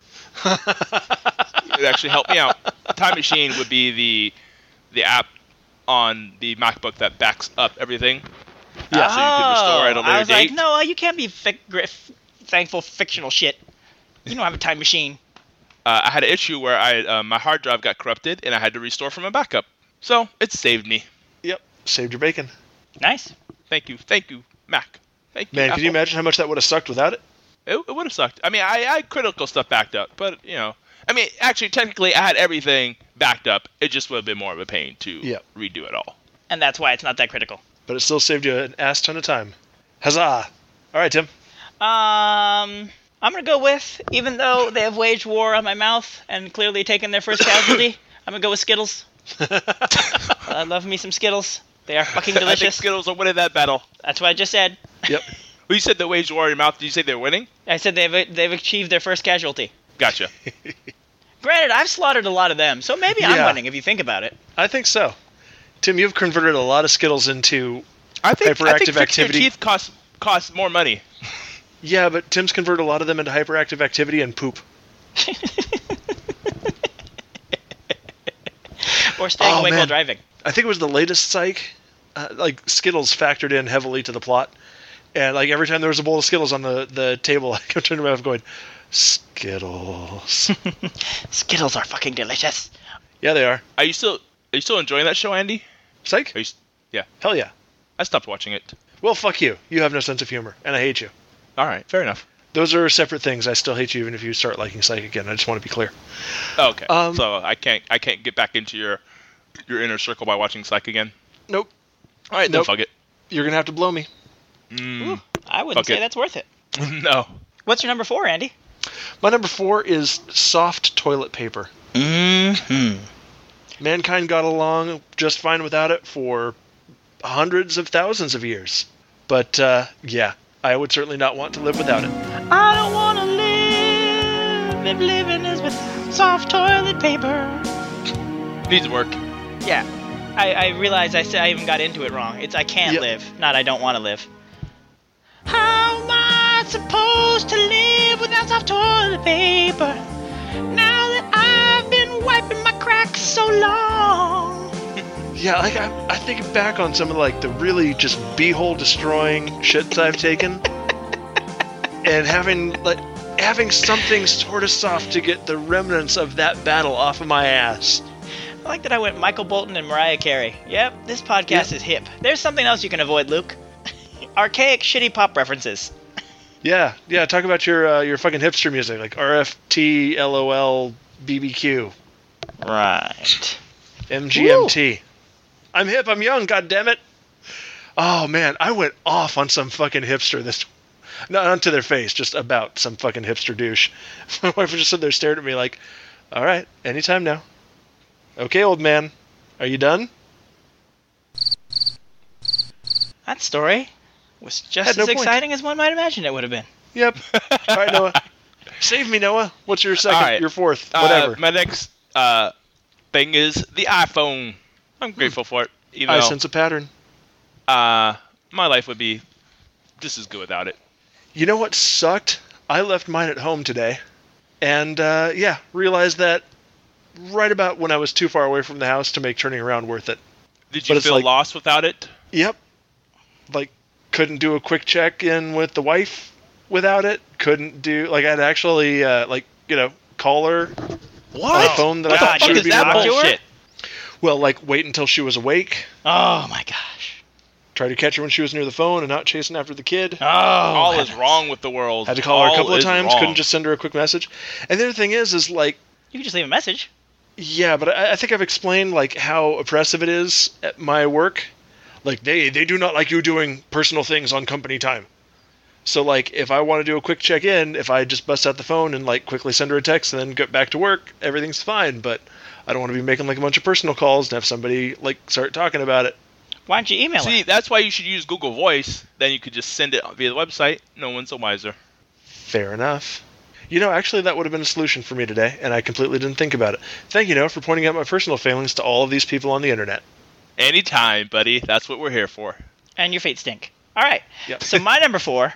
it actually helped me out. Time Machine would be the app on the MacBook that backs up everything. Yeah. So you could restore at a later I was date. like, no, you can't be thankful fictional shit. You don't have a time machine. I had an issue where my hard drive got corrupted, and I had to restore from a backup. So it saved me. Yep. Saved your bacon. Nice. Thank you, Mac. Thank you, Man, Apple. can you imagine how much that would have sucked without it? It would have sucked. I mean, I had critical stuff backed up, but, I mean, actually, technically, I had everything backed up. It just would have been more of a pain to redo it all. And that's why it's not that critical. But it still saved you an ass ton of time. Huzzah! All right, Tim. I'm going to go with, even though they have waged war on my mouth and clearly taken their first casualty, I'm going to go with Skittles. I love me some Skittles. They are fucking I think delicious. Skittles are winning that battle. That's what I just said. Yep. Well, you said the waged war in your mouth. Did you say they're winning? I said they've achieved their first casualty. Gotcha. Granted, I've slaughtered a lot of them, so maybe I'm Yeah. winning if you think about it. I think so. Tim, you've converted a lot of Skittles into I think hyperactive fixing activity. your teeth costs more money. Yeah, but Tim's converted a lot of them into hyperactive activity and poop. Or staying Oh, awake man. while driving. I think it was the latest Psych. Like Skittles factored in heavily to the plot, and like every time there was a bowl of Skittles on the table, I kept turning around going, Skittles. Skittles are fucking delicious. Yeah, they are. Are you still enjoying that show, Andy? Psych? Are you, yeah. Hell yeah. I stopped watching it. Well, fuck you. You have no sense of humor, and I hate you. All right, fair enough. Those are separate things. I still hate you even if you start liking Psych again. I just want to be clear. Oh, okay. Um, So I can't get back into your inner circle by watching Psych again. Nope. All right, then Nope. fuck it. You're going to have to blow me. I wouldn't Fuck say it. that's worth it. No. What's your number 4, Andy? My number 4 is soft toilet paper. Mm-hmm. Mankind got along just fine without it for hundreds of thousands of years. But, yeah, I would certainly not want to live without it. I don't want to live if living is with soft toilet paper. Needs work. Yeah. I realized I even got into it wrong. It's I can't Yep. live, not I don't want to live. How am I supposed to live without soft toilet paper? Now that I've been wiping my cracks so long. Yeah, like I think back on some of like the really just beehole destroying shits I've taken, and having something sort of soft to get the remnants of that battle off of my ass. I like that I went Michael Bolton and Mariah Carey. Yep, this podcast is hip. There's something else you can avoid, Luke. Archaic, shitty pop references. Yeah. Talk about your fucking hipster music like RFT, LOL, BBQ, Right. MGMT. I'm hip. I'm young. God damn it. Oh man, I went off on some fucking hipster this. Not to their face, just about some fucking hipster douche. My wife was just sitting there staring at me like, all right, anytime now. Okay, old man. Are you done? That story was just Had no as point. exciting as one might imagine it would have been. Yep. All right, Noah. Save me, Noah. What's your second? All right. Your fourth? Whatever. My next thing is the iPhone. I'm grateful for it. Even I though sense a pattern. my life would be just as good without it. You know what sucked? I left mine at home today, and realized that right about when I was too far away from the house to make turning around worth it. Did But you it's feel like- lost without it? Yep. Like, couldn't do a quick check-in with the wife without it. Couldn't do, like, I'd actually, call her What? on a phone that I God, thought she what would is be that nearby. bullshit? Well, like, wait until she was awake. Oh my gosh. Try to catch her when she was near the phone and not chasing after the kid. Oh. All is heavens. wrong with the world. Had to call her a All couple of is times. wrong. Couldn't just send her a quick message. And the other thing is like, You can just leave a message. yeah, but I think I've explained like how oppressive it is at my work. Like they do not like you doing personal things on company time. So like if I want to do a quick check-in, if I just bust out the phone and like quickly send her a text and then get back to work, everything's fine. But I don't want to be making like a bunch of personal calls and have somebody like start talking about it. Why don't you email See, her? that's why you should use Google Voice. Then you could just send it via the website. No one's the wiser. Fair enough. You know, actually, that would have been a solution for me today, and I completely didn't think about it. Thank you, Noah, for pointing out my personal failings to all of these people on the internet. Anytime, buddy. That's what we're here for. And your feet stink. All right. Yep. So my number 4.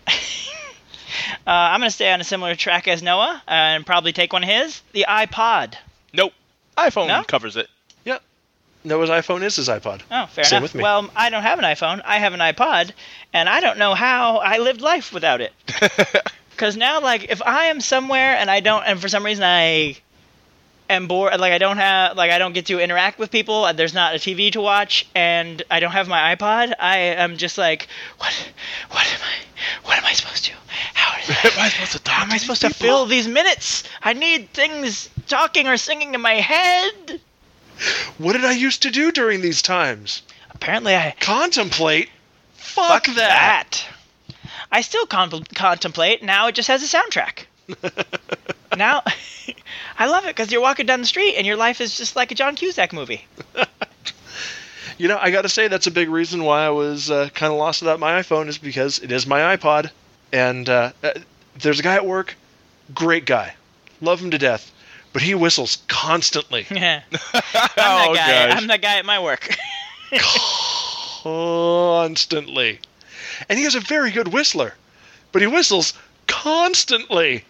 I'm going to stay on a similar track as Noah and probably take one of his. The iPod. Nope. iPhone No? covers it. Yep. Noah's iPhone is his iPod. Oh, fair Same enough. with me. Well, I don't have an iPhone. I have an iPod, and I don't know how I lived life without it. Because now, like, if I am somewhere and for some reason I am bored, like I don't get to interact with people, there's not a TV to watch, and I don't have my iPod, I am just like, what am I supposed to? Am I supposed to talk How am I supposed to fill these minutes? I need things talking or singing in my head. What did I used to do during these times? Apparently, I Contemplate? Fuck that. I still contemplate. Now it just has a soundtrack. Now, I love it because you're walking down the street and your life is just like a John Cusack movie. You know, I got to say that's a big reason why I was kind of lost without my iPhone is because it is my iPod. And there's a guy at work, great guy. Love him to death. but he whistles constantly. Yeah. Oh, gosh. I'm that guy at my work. Constantly. And he is a very good whistler, but he whistles constantly.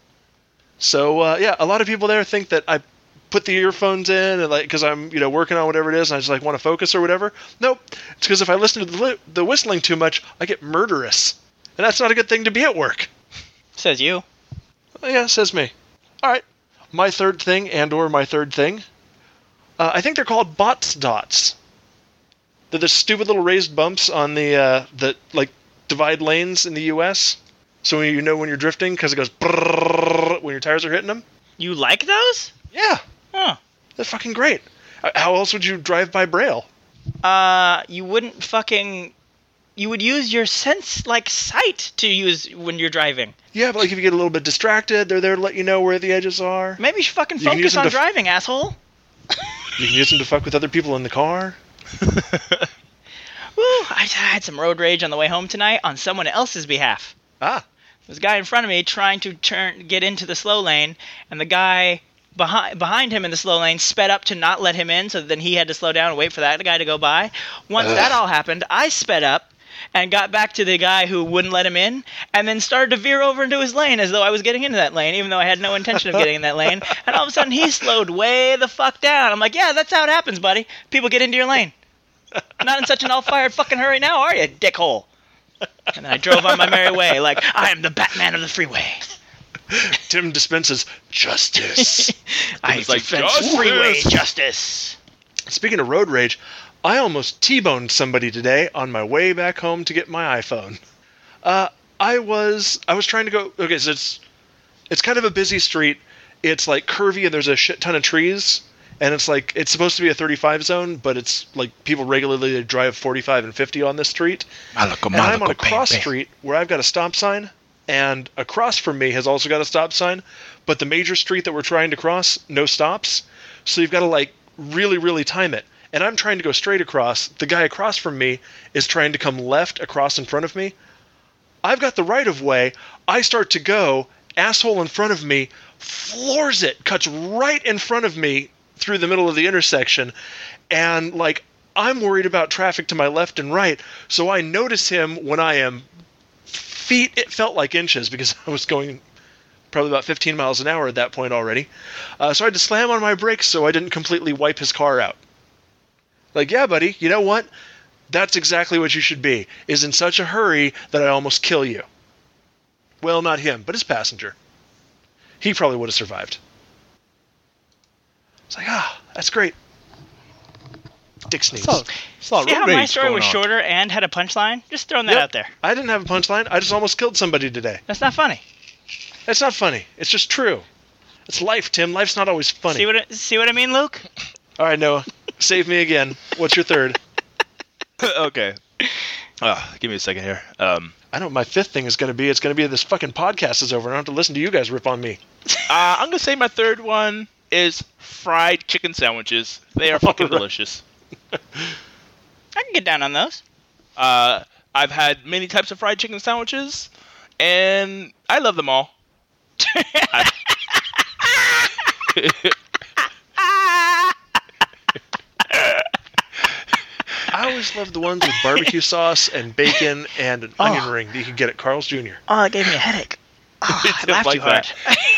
So, yeah, a lot of people there think that I put the earphones in and because I'm, working on whatever it is and I just want to focus or whatever. Nope. It's because if I listen to the whistling too much, I get murderous. And that's not a good thing to be at work. Says you. Oh, yeah, says me. All right. My third thing my third thing. I think they're called bots dots. They're the stupid little raised bumps on the divide lanes in the U.S. So when you're drifting because it goes brrrr when your tires are hitting them. You like those? Yeah. Huh. They're fucking great. How else would you drive by Braille? You wouldn't fucking... You would use your sight to use when you're driving. Yeah, but if you get a little bit distracted, they're there to let you know where the edges are. Maybe you should fucking You can use focus them on to driving, asshole. You can use them to fuck with other people in the car. Woo, I had some road rage on the way home tonight on someone else's behalf. Ah. There's a guy in front of me trying to get into the slow lane, and the guy behind him in the slow lane sped up to not let him in, so then he had to slow down and wait for that guy to go by. Once that all happened, I sped up and got back to the guy who wouldn't let him in, and then started to veer over into his lane as though I was getting into that lane, even though I had no intention of getting in that lane. And all of a sudden, he slowed way the fuck down. I'm like, yeah, that's how it happens, buddy. People get into your lane. Not in such an all-fired fucking hurry now, are you, dickhole? And then I drove on my merry way like, I am the Batman of the freeway. Tim dispenses justice. I It's like, dispense justice! freeway justice. Speaking of road rage, I almost T-boned somebody today on my way back home to get my iPhone. I was trying to go. Okay, so it's kind of a busy street. It's like curvy and there's a shit ton of trees. And it's supposed to be a 35 zone, but it's like people regularly drive 45 and 50 on this street. And I'm on a cross street where I've got a stop sign, and across from me has also got a stop sign, but the major street that we're trying to cross, no stops. So you've got to really, really time it. And I'm trying to go straight across. The guy across from me is trying to come left across in front of me. I've got the right of way. I start to go. Asshole in front of me floors it, cuts right in front of me through the middle of the intersection. And I'm worried about traffic to my left and right. So I notice him when I am feet. It felt like inches because I was going probably about 15 miles an hour at that point already. So I had to slam on my brakes so I didn't completely wipe his car out. Yeah, buddy, you know what? That's exactly what you should be, is in such a hurry that I almost kill you. Well, not him, but his passenger. He probably would have survived. It's that's great. Dick sneeze. See how my story was shorter and had a punchline? Just throwing that out there. I didn't have a punchline. I just almost killed somebody today. That's not funny. It's not funny. It's just true. It's life, Tim. Life's not always funny. See what I mean, Luke? All right, Noah. Save me again. What's your third? Okay. Give me a second here. I know what my fifth thing is going to be. It's going to be this fucking podcast is over. I don't have to listen to you guys rip on me. I'm going to say my third one is fried chicken sandwiches. They are fucking delicious. I can get down on those. I've had many types of fried chicken sandwiches, and I love them all. I always loved the ones with barbecue sauce and bacon and an onion ring that you could get at Carl's Jr. Oh, it gave me a headache. Oh, I laughed too hard.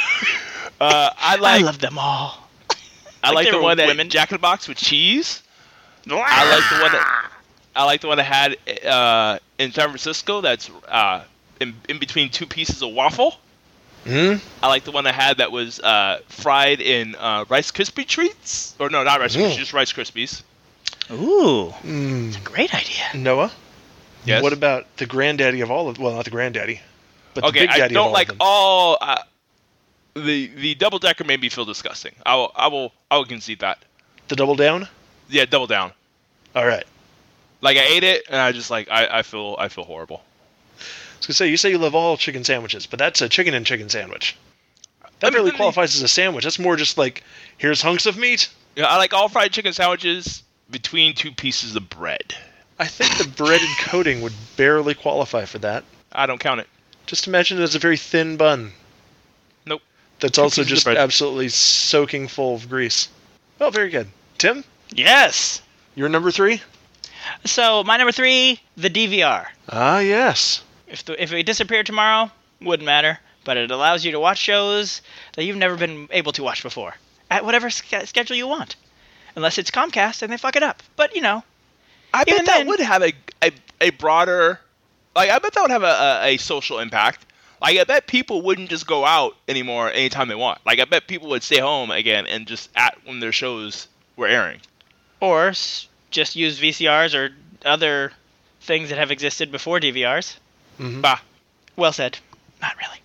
I love them all. I like the one women. at Jack in the Box with cheese. I like the one that had in San Francisco. That's in between two pieces of waffle. Mm-hmm. I like the one I had that was fried in Rice Krispie treats. Or no, not Rice Krispies, just Rice Krispies. Ooh, that's a great idea. Noah? Yes? What about the granddaddy of all of... Well, not the granddaddy, but the big daddy I don't of all like of them. all... the double decker made me feel disgusting. I will concede that. The double down? Yeah, double down. All right. I ate it and I just I feel horrible. I was going to say, you say you love all chicken sandwiches, but that's a chicken and chicken sandwich. That really qualifies as a sandwich. That's more just here's hunks of meat. Yeah, I like all fried chicken sandwiches between two pieces of bread. I think the breaded coating would barely qualify for that. I don't count it. Just imagine it as a very thin bun. Nope. that's also pieces of just bread. absolutely soaking full of grease. Well, very good. Tim, Yes. your number 3? So my number 3, the DVR. Ah, yes. If it disappeared tomorrow, wouldn't matter. But it allows you to watch shows that you've never been able to watch before at whatever schedule you want, unless it's Comcast and they fuck it up. But I Even bet that then- would have a broader, like, I bet that would have a social impact. Like, I bet people wouldn't just go out anymore anytime they want. Like, I bet people would stay home again and just at when their shows were airing. or just use VCRs or other things that have existed before DVRs. Bah. Well said. Not really.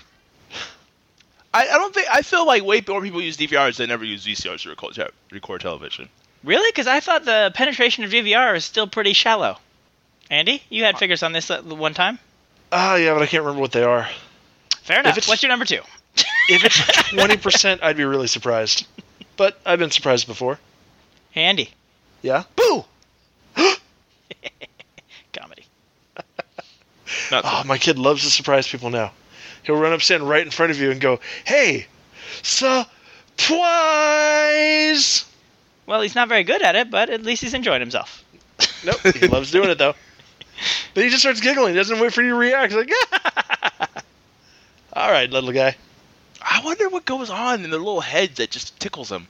I don't think, I feel like way more people use DVRs than never use VCRs to record television. Really? Because I thought the penetration of DVR is still pretty shallow. Andy, you had figures on this one time. Ah, yeah, but I can't remember what they are. Fair enough. it's- What's your number 2? If it's 20%, I'd be really surprised. But I've been surprised before. Hey, Andy. Yeah? Boo! Comedy. Not so. Oh, my kid loves to surprise people now. He'll run up, stand right in front of you, and go, "Hey, surprise!" Well, he's not very good at it, but at least he's enjoying himself. Nope, he loves doing it though. Then he just starts giggling. He doesn't wait for you to react. He's like, "All right, little guy." I wonder what goes on in their little heads that just tickles them.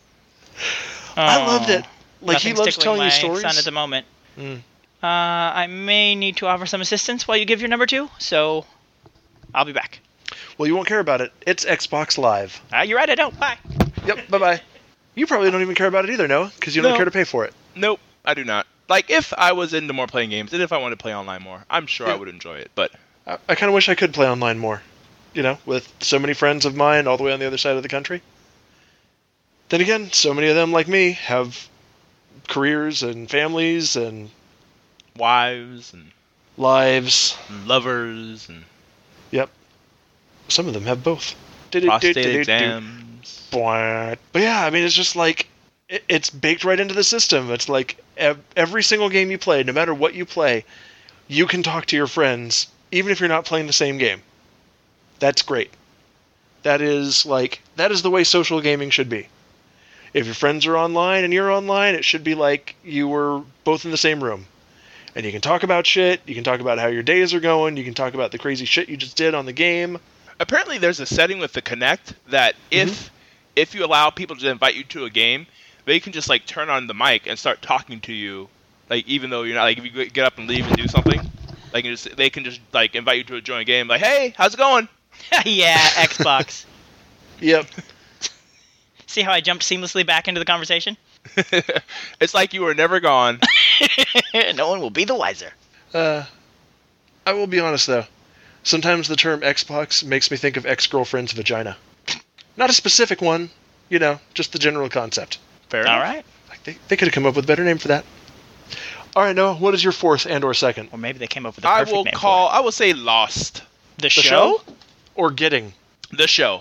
I love that. Like, he Nothing's loves tickling telling my you stories. son at the moment. Mm. I may need to offer some assistance while you give your number 2, so I'll be back. Well, you won't care about it. It's Xbox Live. You're right, I don't. Bye. Yep. Bye bye. You probably don't even care about it either, Noah, because you don't No. care to pay for it. Nope, I do not. Like, if I was into more playing games, and if I wanted to play online more, I'm sure I Yeah. would enjoy it. But I kind of wish I could play online more. With so many friends of mine all the way on the other side of the country. Then again, so many of them, like me, have careers and families and wives and lives. lovers and Yep. Some of them have both. prostate exams. But yeah, I mean, it's just like, it's baked right into the system. It's like every single game you play, no matter what you play, you can talk to your friends, even if you're not playing the same game. That's great. That is the way social gaming should be. If your friends are online and you're online, it should be like you were both in the same room. And you can talk about shit, you can talk about how your days are going, you can talk about the crazy shit you just did on the game. Apparently, there's a setting with the Kinect that if you allow people to invite you to a game, they can just like turn on the mic and start talking to you, like even though you're not, like if you get up and leave and do something, they can just like invite you to join a game, like, hey, how's it going? Yeah, Xbox. Yep. See how I jumped seamlessly back into the conversation? It's like you were never gone. No one will be the wiser. I will be honest though. Sometimes the term Xbox makes me think of ex-girlfriend's vagina. Not a specific one, just the general concept. Fair All enough. right. Like they could have come up with a better name for that. All right, Noah, what is your fourth and or second? Or maybe they came up with a I perfect will name I will say Lost. for it. The The show? Or Getting? The show.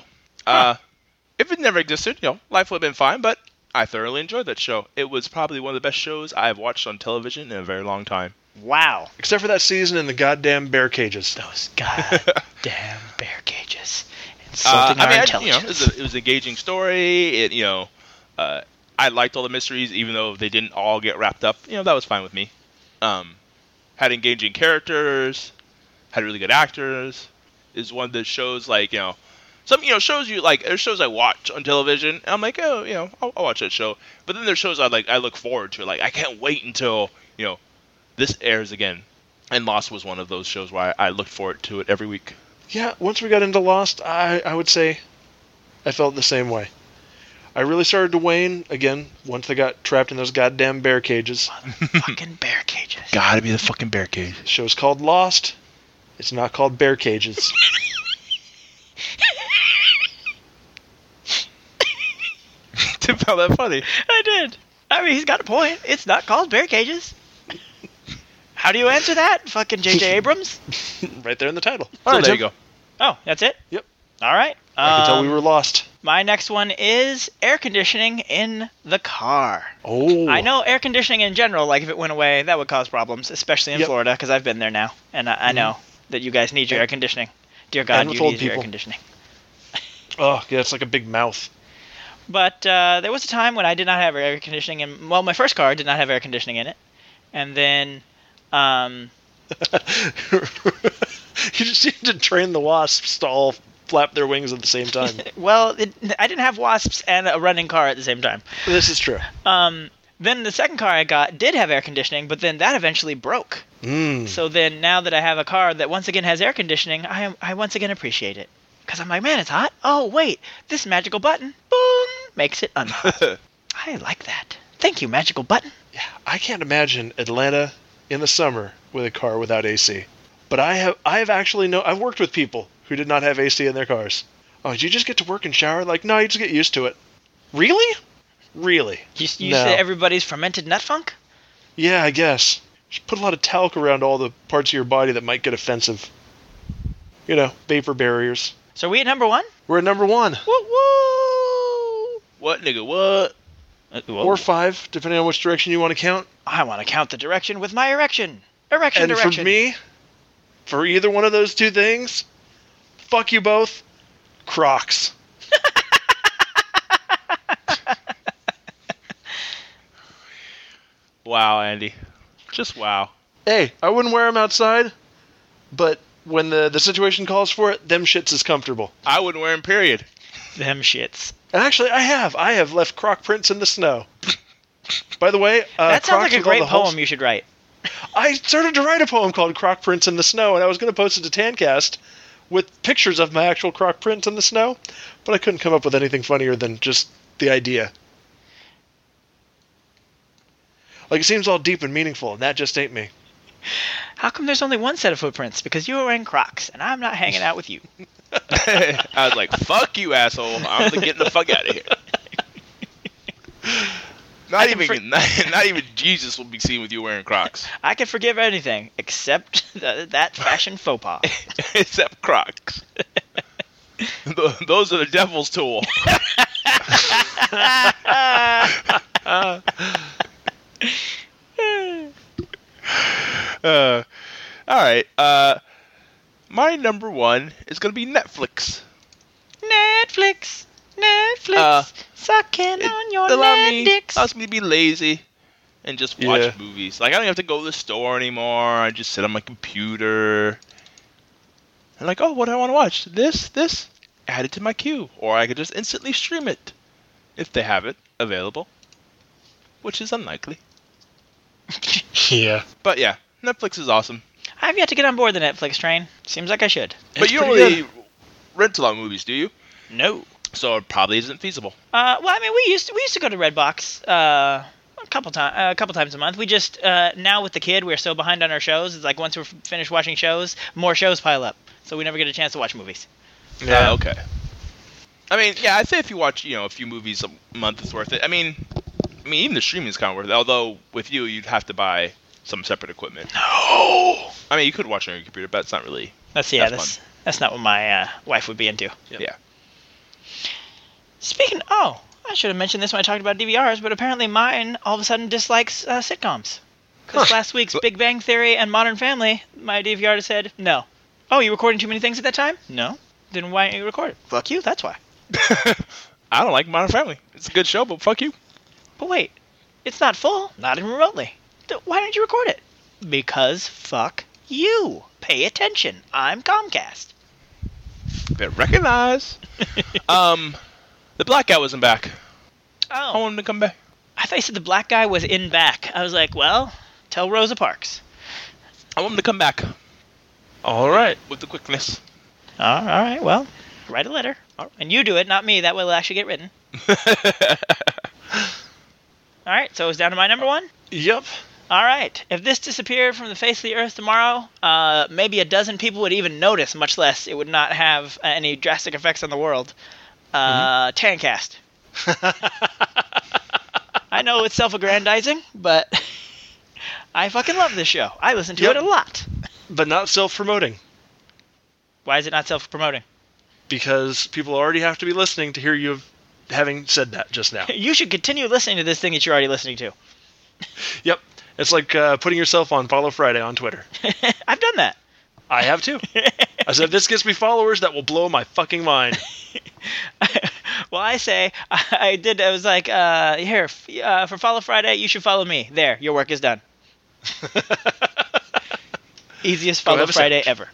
If it never existed, life would have been fine, but I thoroughly enjoyed that show. It was probably one of the best shows I have watched on television in a very long time. Wow. Except for that season in the goddamn bear cages. Those goddamn bear cages. Insulting our intelligence. It was an engaging story. I liked all the mysteries, even though they didn't all get wrapped up. That was fine with me. Had engaging characters, had really good actors. Is one of the shows some shows you like. There's shows I watch on television, and I'm like, oh, I'll watch that show. But then there's shows I look forward to. Like, I can't wait until this airs again. And Lost was one of those shows where I looked forward to it every week. Yeah, once we got into Lost, I would say I felt the same way. I really started to wane, again, once they got trapped in those goddamn bear cages. Fucking bear cages. Gotta be the fucking bear cage. The show's called Lost. It's not called Bear Cages. Tim found that funny. I did. I mean, he's got a point. It's not called bear cages. How do you answer that, fucking J.J. Abrams? Right there in the title. So All right, there you Tim. go. Oh, that's it? Yep. All right. I can tell we were lost. My next one is air conditioning in the car. Oh. I know air conditioning in general, like if it went away, that would cause problems, especially in Yep. Florida, because I've been there now. And I know that you guys need your air conditioning. Dear God, And with you old need your air people. conditioning. Oh, yeah, it's like a big mouth. But there was a time when I did not have air conditioning in. Well, my first car did not have air conditioning in it, and then. You just need to train the wasps to all flap their wings at the same time. Well, I didn't have wasps and a running car at the same time. This is true. Then the second car I got did have air conditioning, but then that eventually broke. So then now that I have a car that once again has air conditioning, I once again appreciate it. Because I'm like, man, it's hot. Oh, wait, this magical button, boom, makes it unhot. I like that. Thank you, magical button. Yeah, I can't imagine Atlanta in the summer with a car without AC. But I've worked with people who did not have AC in their cars. Oh, did you just get to work and shower? Like, no, you just get used to it. Really? Really? Used to everybody's fermented nut funk? Yeah, I guess. Just put a lot of talc around all the parts of your body that might get offensive. You know, vapor barriers. So are we at number 1? We're at number 1. Woo woo! What, nigga, what? Or 5, depending on which direction you want to count. I want to count the direction with my erection. Erection and direction. For me, for either one of those two things, fuck you both, Crocs. Wow, Andy. Just wow. Hey, I wouldn't wear them outside, but when the situation calls for it, them shits is comfortable. I wouldn't wear them, period. Them shits. And actually, I have left Croc prints in the snow. By the way, that sounds Crocs like a great poem you should write. I started to write a poem called Croc Prints in the Snow, and I was going to post it to Tancast with pictures of my actual Croc prints in the snow, but I couldn't come up with anything funnier than just the idea. Like, it seems all deep and meaningful, and that just ain't me. How come there's only one set of footprints? Because you were wearing Crocs, and I'm not hanging out with you. I was like, fuck you, asshole. I'm getting the fuck out of here. Not even Jesus will be seen with you wearing Crocs. I can forgive anything except that fashion faux pas. Except Crocs. Those are the devil's tool. All right. My number 1 is going to be Netflix. Netflix. Sucking on your dicks. Allows me to be lazy and just watch movies. Like, I don't have to go to the store anymore. I just sit on my computer. And like, oh, what do I want to watch? This. Add it to my queue. Or I could just instantly stream it. If they have it available. Which is unlikely. Yeah. But yeah, Netflix is awesome. I've yet to get on board the Netflix train. Seems like I should. But you don't really rent a lot of movies, do you? No. So it probably isn't feasible. Well, I mean, we used to go to Redbox a couple times a month. We just now with the kid, we're so behind on our shows. It's like once we're finished watching shows, more shows pile up, so we never get a chance to watch movies. Yeah. Okay. I mean, yeah, I'd say if you watch, a few movies a month, it's worth it. I mean, even the streaming is kind of worth it. Although with you'd have to buy some separate equipment. No. I mean, you could watch on your computer, but it's not really. That's not what my wife would be into. Yep. Yeah. I should have mentioned this when I talked about DVRs, but apparently mine all of a sudden dislikes sitcoms. Because last week's Big Bang Theory and Modern Family, my DVR said, no. Oh, you recording too many things at that time? No. Then why didn't you record it? Fuck you, that's why. I don't like Modern Family. It's a good show, but fuck you. But wait, it's not full, not even remotely. Why didn't you record it? Because fuck you. Pay attention. I'm Comcast. Better recognize. The black guy wasn't back. I Oh. want him to come back. I thought you said the black guy was in back. I was like, well, tell Rosa Parks. I want him to come back. All right. With the quickness. All right, well, write a letter. And you do it, not me. That way it'll actually get written. All right, so it's down to my number 1? Yep. All right. If this disappeared from the face of the earth tomorrow, maybe a dozen people would even notice, much less it would not have any drastic effects on the world. Tancast. I know it's self-aggrandizing, but I fucking love this show. I listen to it a lot. But not self-promoting. Why is it not self-promoting? Because people already have to be listening to hear you having said that just now. You should continue listening to this thing that you're already listening to. Yep. It's like putting yourself on Follow Friday on Twitter. I've done that. I have too. I said, if this gets me followers, that will blow my fucking mind. Well, I say, I was like, here, for Follow Friday, you should follow me. There, your work is done. Easiest Follow Friday ever.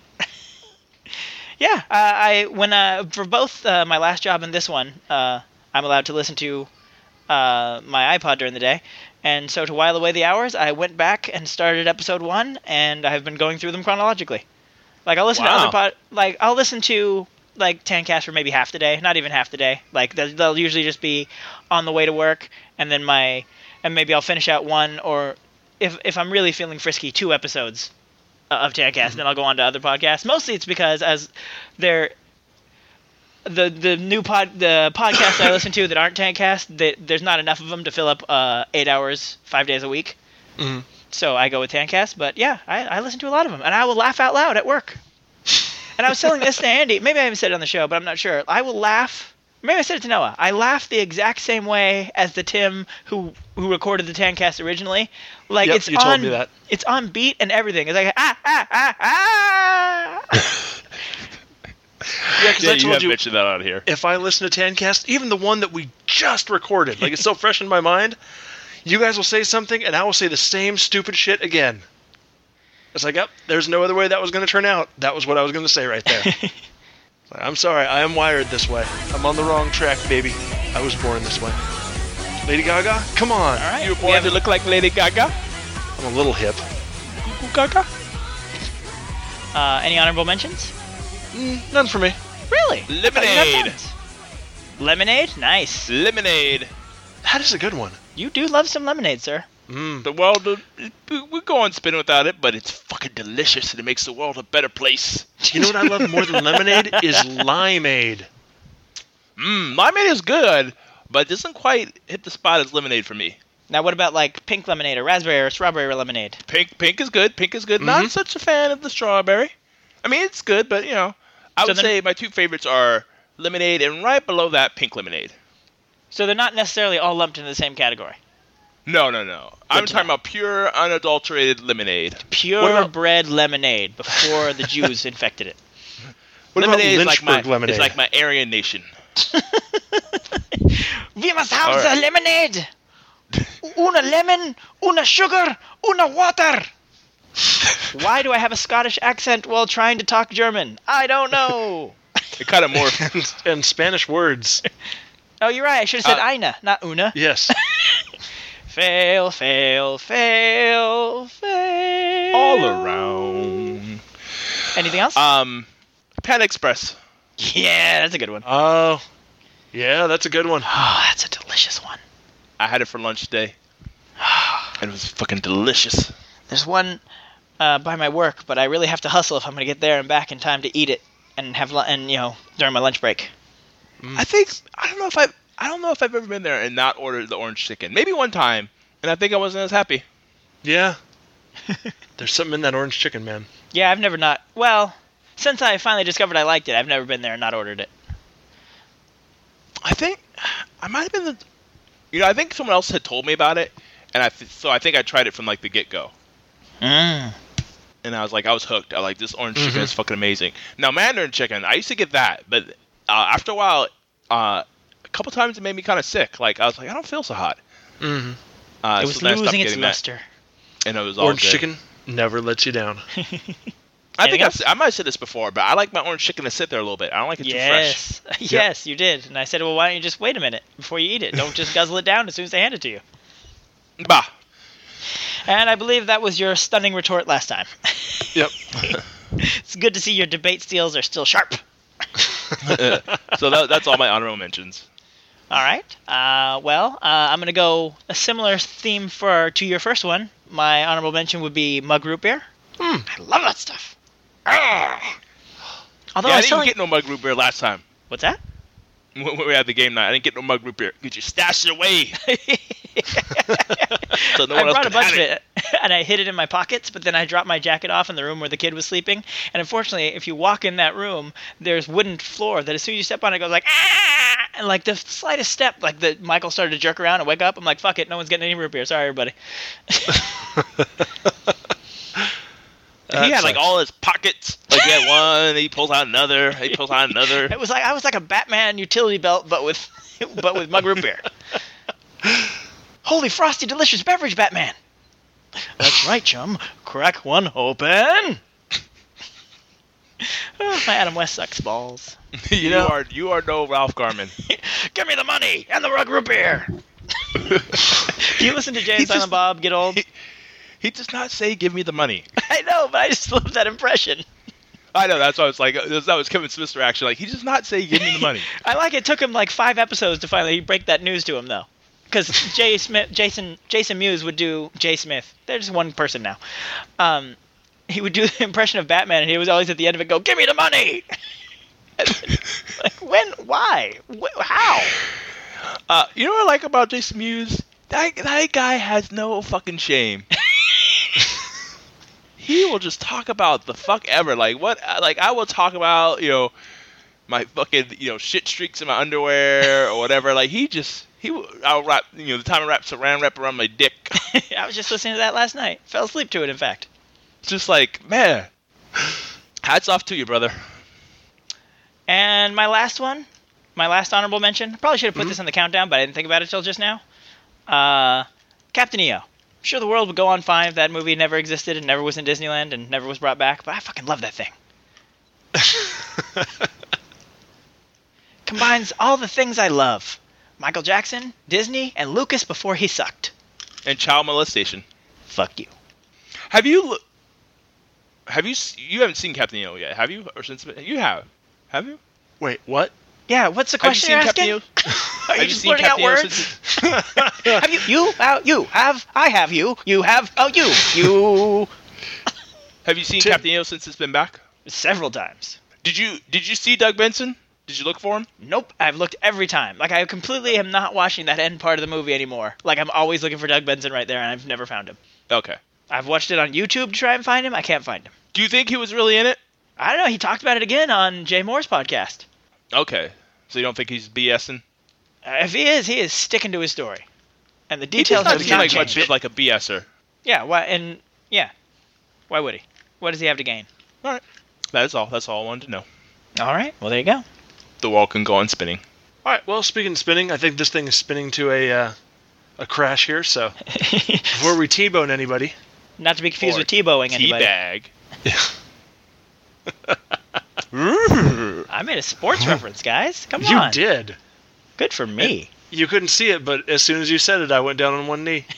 Yeah, for both my last job and this one, I'm allowed to listen to my iPod during the day. And so to while away the hours, I went back and started episode 1, and I've been going through them chronologically. Like, I'll listen to other I'll listen to, like, Tancast for maybe half the day, not even half the day. Like, they'll usually just be on the way to work, and then maybe I'll finish out 1, or if I'm really feeling frisky, 2 episodes of Tancast, and then I'll go on to other podcasts. Mostly it's because as they're the podcasts I listen to that aren't Tancast, there's not enough of them to fill up 8 hours, 5 days a week. Mm-hmm. So I go with Tancast, but yeah, I listen to a lot of them, and I will laugh out loud at work. And I was telling this to Andy. Maybe I haven't said it on the show, but I'm not sure. I will laugh. Maybe I said it to Noah. I laugh the exact same way as the Tim who recorded the Tancast originally. Like, yep, you told me that. It's on beat and everything. It's like Yeah, because I told you mentioned that out here. If I listen to Tancast, even the one that we just recorded, like, it's so fresh in my mind, you guys will say something, and I will say the same stupid shit again. It's like, yep, there's no other way that was going to turn out. That was what I was going to say right there. I'm sorry, I am wired this way. I'm on the wrong track, baby. I was born this way. Lady Gaga, come on. All right. You were born to look like Lady Gaga? I'm a little hip. Gaga? Any honorable mentions? None for me. Really? Lemonade. Lemonade? Nice. Lemonade. That is a good one. You do love some lemonade, sir. The world, we go on spinning without it, but it's fucking delicious, and it makes the world a better place. You know what I love more than lemonade is limeade. Limeade is good, but it doesn't quite hit the spot as lemonade for me. Now, what about, like, pink lemonade or raspberry or strawberry lemonade? Pink is good. Not such a fan of the strawberry. I mean, it's good, but, I would say my 2 favorites are lemonade, and right below that, pink lemonade. So they're not necessarily all lumped into the same category? No. I'm talking about pure, unadulterated lemonade. Purebred lemonade before the Jews infected it. What lemonade about is Lynchburg lemonade? It's like my Aryan nation. We must have the lemonade! Una lemon, una sugar, una water! Why do I have a Scottish accent while trying to talk German? I don't know. It kind of morphed. and Spanish words. Oh, you're right. I should have said Aina, not Una. Yes. Fail. All around. Anything else? Panda Express. Yeah, that's a good one. Oh, yeah, that's a good one. Oh, that's a delicious one. I had it for lunch today. And it was fucking delicious. There's one by my work, but I really have to hustle if I'm going to get there and back in time to eat it and have during my lunch break. I don't know if I've ever been there and not ordered the orange chicken. Maybe one time, and I think I wasn't as happy. Yeah. There's something in that orange chicken, man. Yeah, I've never since I finally discovered I liked it, I've never been there and not ordered it. I think I might have been I think someone else had told me about it, and so I think I tried it from, like, the get-go. And I was hooked. I was like, this orange chicken is fucking amazing. Now, Mandarin chicken, I used to get that, but after a while, a couple times it made me kind of sick. Like, I was like, I don't feel so hot. It was losing its luster. And it was all orange good. chicken never lets you down. I might have said this before, but I like my orange chicken to sit there a little bit. I don't like it too fresh. Yes, you did. And I said, well, why don't you just wait a minute before you eat it? Don't just guzzle it down as soon as they hand it to you. Bah. And I believe that was your stunning retort last time. Yep. It's good to see your debate skills are still sharp. So that's all my honorable mentions. All right. I'm going to go a similar theme to your first one. My honorable mention would be mug root beer. I love that stuff. Although I didn't get no mug root beer last time. What's that? When we had the game night, I didn't get no mug root beer. Could you stash it away? So no one I else brought a could bunch have of it, and I hid it in my pockets, but then I dropped my jacket off in the room where the kid was sleeping. And unfortunately, if you walk in that room, there's wooden floor that as soon as you step on it, goes like, ah! And like the slightest step, like Michael started to jerk around and wake up. I'm like, fuck it, no one's getting any root beer. Sorry, everybody. He had like all his pockets. Like he had one, he pulls out another, he pulls out another. It was like I was like a Batman utility belt, but with mug root beer. Holy frosty delicious beverage, Batman! That's right, chum. Crack one open. Oh, my Adam West sucks balls. You are no Ralph Garman. Give me the money and the rug root beer. Do you listen to Jay and Silent Bob get old? He does not say "give me the money." I know, but I just love that impression. I know, that's why I was like, that was Kevin Smith's reaction. Like, he does not say "give me the money." I like it took him like 5 episodes to finally break that news to him, though. Because Jason Mewes would do Jay Smith. They're just one person now. He would do the impression of Batman, and he was always at the end of it go, "Give me the money!" Like, when? Why? How? You know what I like about Jason Mewes? That guy has no fucking shame. He will just talk about the fuck ever. Like, what? Like, I will talk about, my fucking, shit streaks in my underwear or whatever. Like, I'll wrap, the time I wrap around my dick. I was just listening to that last night. Fell asleep to it, in fact. It's just like, man, hats off to you, brother. And my last honorable mention, probably should have put this on the countdown, but I didn't think about it till just now. Captain EO. I'm sure the world would go on fine if that movie never existed and never was in Disneyland and never was brought back, but I fucking love that thing. Combines all the things I love. Michael Jackson, Disney, and Lucas before he sucked. And child molestation. Fuck you. You haven't seen Captain EO yet, have you? Or since you have you? Wait, what? Yeah, what's the question you're asking? Are you just blurting out words? Have you? I have you. You have. Oh, you. Have you seen Captain EO since it's been back? Several times. Did you see Doug Benson? Did you look for him? Nope. I've looked every time. Like, I completely am not watching that end part of the movie anymore. Like, I'm always looking for Doug Benson right there, and I've never found him. Okay. I've watched it on YouTube to try and find him. I can't find him. Do you think he was really in it? I don't know. He talked about it again on Jay Moore's podcast. Okay. So you don't think he's BSing? If he is sticking to his story. And the details have not changed. Much of like a BSer. Yeah, why would he? What does he have to gain? All right. That's all I wanted to know. All right. Well, there you go. The wall can go on spinning. All right. Well, speaking of spinning, I think this thing is spinning to a crash here. So before we T-bone anybody, not to be confused with T-bowing anybody. Teabag. I made a sports reference, guys. Come on. You did. Good for me. You couldn't see it, but as soon as you said it, I went down on one knee.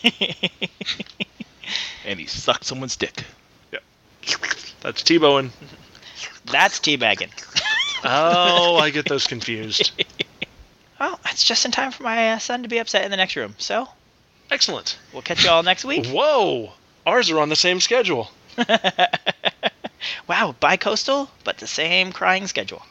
And he sucked someone's dick. Yeah. That's T-bowing. That's teabagging. Oh, I get those confused. Well, it's just in time for my son to be upset in the next room. So, excellent. We'll catch you all next week. Whoa. Ours are on the same schedule. Wow, bi-coastal, but the same crying schedule.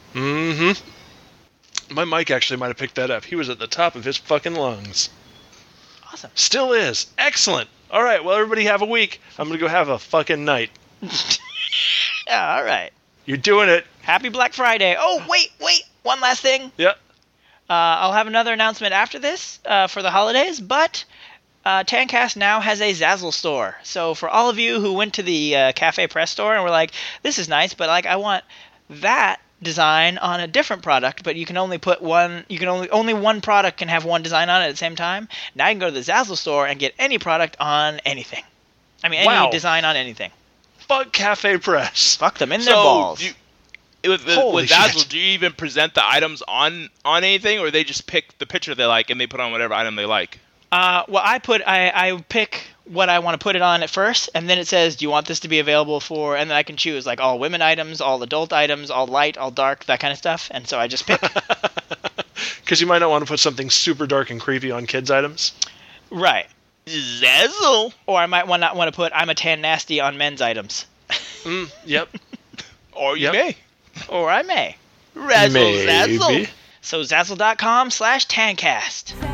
Mm-hmm. My mic actually might have picked that up. He was at the top of his fucking lungs. Awesome. Still is. Excellent. All right, well, everybody have a week. I'm going to go have a fucking night. Yeah, all right. You're doing it. Happy Black Friday. Oh, wait. One last thing. Yep. I'll have another announcement after this for the holidays, but Tancast now has a Zazzle store. So for all of you who went to the Cafe Press store and were like, this is nice, but like I want that design on a different product, but you can only put one, only one product can have one design on it at the same time. Now you can go to the Zazzle store and get any product on anything. I mean, any design on anything. Fuck Cafe Press. Fuck them in their balls. With Zazzle, do you even present the items on anything, or they just pick the picture they like and they put on whatever item they like? Well, I pick what I want to put it on at first, and then it says, do you want this to be available for, and then I can choose like all women items, all adult items, all light, all dark, that kind of stuff, and so I just pick. Because you might not want to put something super dark and creepy on kids' items. Right. Zazzle. Or I might not want to put I'm a tan nasty on men's items. Yep. Or you may. Or I may. Razzle Zazzle. So Zazzle.com/Tancast.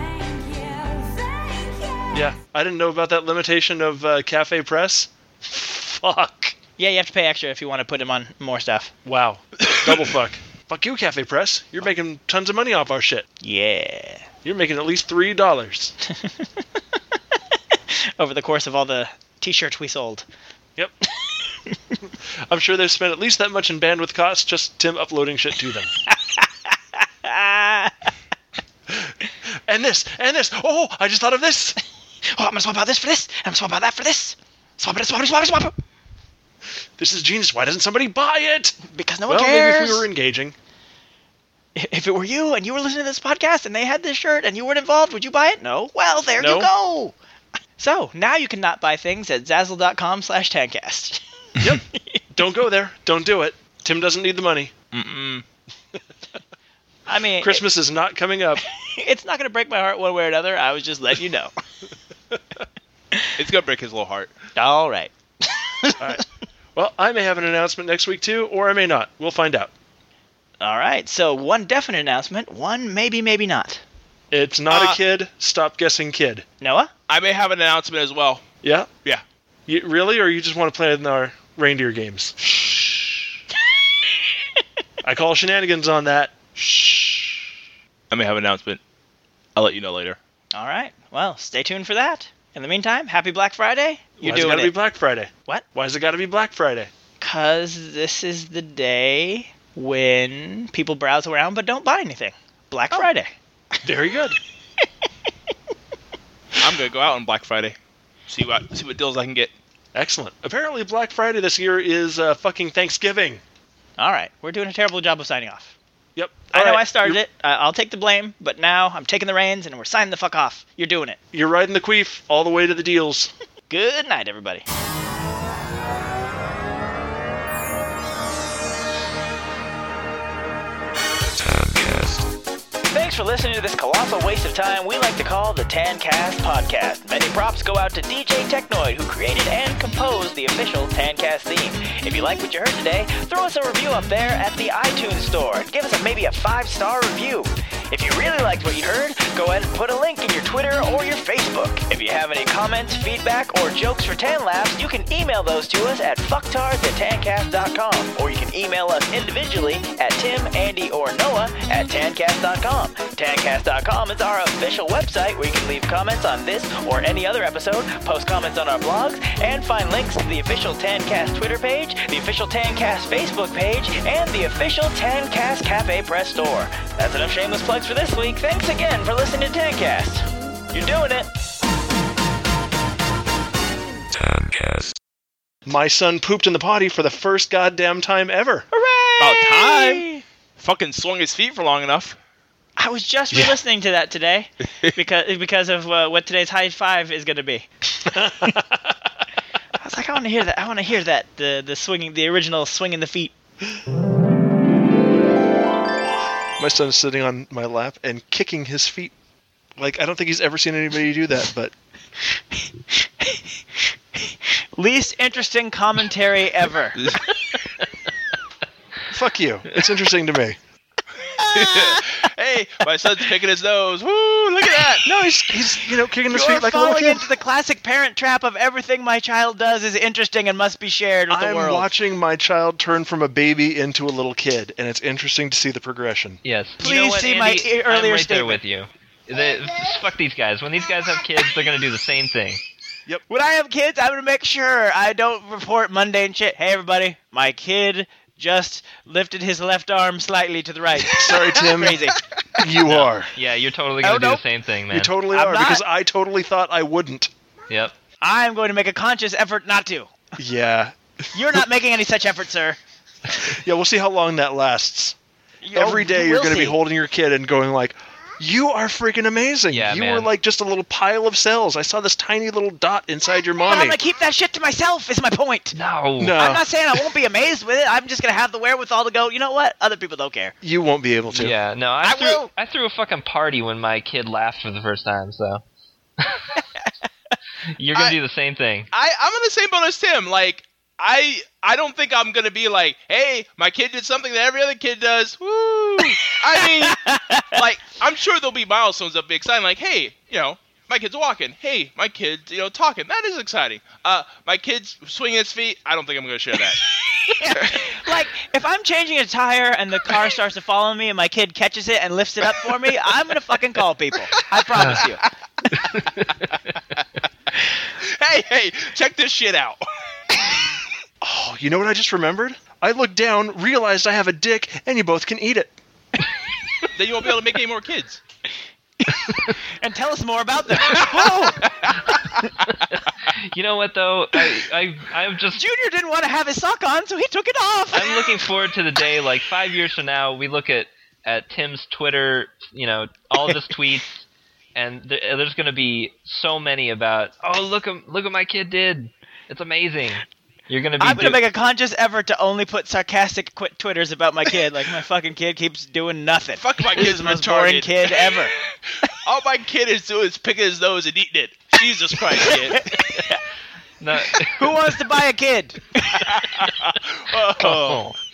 Yeah, I didn't know about that limitation of Cafe Press. Fuck. Yeah, you have to pay extra if you want to put them on more stuff. Wow. Double fuck. Fuck you, Cafe Press. You're making tons of money off our shit. Yeah. You're making at least $3. Over the course of all the t-shirts we sold. Yep. I'm sure they've spent at least that much in bandwidth costs just Tim uploading shit to them. And this. Oh, I just thought of this. Oh, I'm gonna swap out this for this. I'm gonna swap out that for this. Swap it. This is genius. Why doesn't somebody buy it? Because no one Well, cares. maybe if we were engaging. If it were you and you were listening to this podcast and they had this shirt and you weren't involved, would you buy it? No. Well, there No. you go. So, now you can not buy things at Zazzle.com/Tancast. Yep. Don't go there. Don't do it. Tim doesn't need the money. Mm-mm. I mean, Christmas is not coming up. it's not going to break my heart one way or another. I was just letting you know. It's gonna break his little heart. All right. All right. Well, I may have an announcement next week too, or I may not. We'll find out. All right. So, one definite announcement, one maybe not. It's not a kid. Stop guessing kid. Noah? I may have an announcement as well. Yeah? Yeah. You, really? Or you just want to play in our reindeer games? I call shenanigans on that. I may have an announcement. I'll let you know later. All right. Well, stay tuned for that. In the meantime, happy Black Friday. You're Why's it doing gotta be Black Friday? What? Why's it gotta be Black Friday? Because this is the day when people browse around but don't buy anything. Black Friday. Very good. I'm gonna go out on Black Friday. See what deals I can get. Excellent. Apparently Black Friday this year is fucking Thanksgiving. All right. We're doing a terrible job of signing off. Yep. I know All right. I started it. I'll take the blame, but now I'm taking the reins and we're signing the fuck off. You're doing it. You're riding the queef all the way to the deals. Good night, everybody. Thanks for listening to this colossal waste of time we like to call the Tancast Podcast. Many props go out to DJ Technoid, who created and composed the official Tancast theme. If you like what you heard today, throw us a review up there at the iTunes store and give us maybe a 5-star review. If you really liked what you heard, go ahead and put a link in your Twitter or your Facebook. If you have any comments, feedback, or jokes for Tan Labs, you can email those to us at fucktards@tancast.com, or you can email us individually at Tim, Andy, or Noah at tancast.com. Tancast.com is our official website where you can leave comments on this or any other episode, post comments on our blogs, and find links to the official Tancast Twitter page, the official Tancast Facebook page, and the official Tancast Cafe Press store. That's enough shameless plugs for this week. Thanks again for listening to Tancast. You're doing it. Tancast. My son pooped in the potty for the first goddamn time ever. Hooray! About time. Fucking swung his feet for long enough. I was just re-listening to that today because of what today's high five is going to be. I was like, I want to hear that. I want to hear that. The swinging, the original swinging the feet. My son's sitting on my lap and kicking his feet. Like, I don't think he's ever seen anybody do that, but... Least interesting commentary ever. Fuck you. It's interesting to me. Hey, my son's picking his nose. Woo, look at that. No, he's kicking his You're feet like a little falling kid. into the classic parent trap of everything my child does is interesting and must be shared with the I'm world. watching my child turn from a baby into a little kid, and it's interesting to see the progression. Yes. Please You know what, see Andy? my earlier I'm right statement. there with you. Fuck these guys. When these guys have kids, they're going to do the same thing. When I have kids, I'm going to make sure I don't report mundane shit. Hey, everybody, my kid just lifted his left arm slightly to the right. Sorry, Tim. Crazy. You are. Yeah, you're totally going to do the same thing, man. You totally I'm are, not. because I totally thought I wouldn't. Yep. I'm going to make a conscious effort not to. Yeah. You're not making any such effort, sir. Yeah, we'll see how long that lasts. Every day you're going to be holding your kid and going like, you are freaking amazing. Yeah, you man. were like just a little pile of cells. I saw this tiny little dot inside your But I'm mommy. going to keep that shit to myself, is my point. No. No, I'm not saying I won't be amazed with it. I'm just going to have the wherewithal to go, you know what? Other people don't care. you won't be able to. Yeah, no. I will. I threw a fucking party when my kid laughed for the first time, so. You're going to do the same thing. I'm in the same boat as Tim. Like, I don't think I'm gonna be like, hey, my kid did something that every other kid does. Woo! I mean, like, I'm sure there'll be milestones that'll be exciting. Like, hey, my kid's walking. Hey, my kid's, talking. That is exciting. My kid's swinging his feet. I don't think I'm gonna share that. Like, if I'm changing a tire and the car starts to follow me and my kid catches it and lifts it up for me, I'm going to fucking call people. I promise you. Hey, check this shit out. Oh, you know what I just remembered? I looked down, realized I have a dick, and you both can eat it. Then you won't be able to make any more kids. And tell us more about them. You know what though? I'm just Junior didn't want to have his sock on, so he took it off. I'm looking forward to the day, like 5 years from now, we look at Tim's Twitter, all of his tweets, and there's going to be so many about, oh, look what my kid did. It's amazing. You're going to be. I'm going to make a conscious effort to only put sarcastic Twitters about my kid. Like, my fucking kid keeps doing nothing. Fuck, my This kid's is the most boring retarded. kid ever. All my kid is doing is picking his nose and eating it. Jesus Christ, kid. No. Who wants to buy a kid? Oh.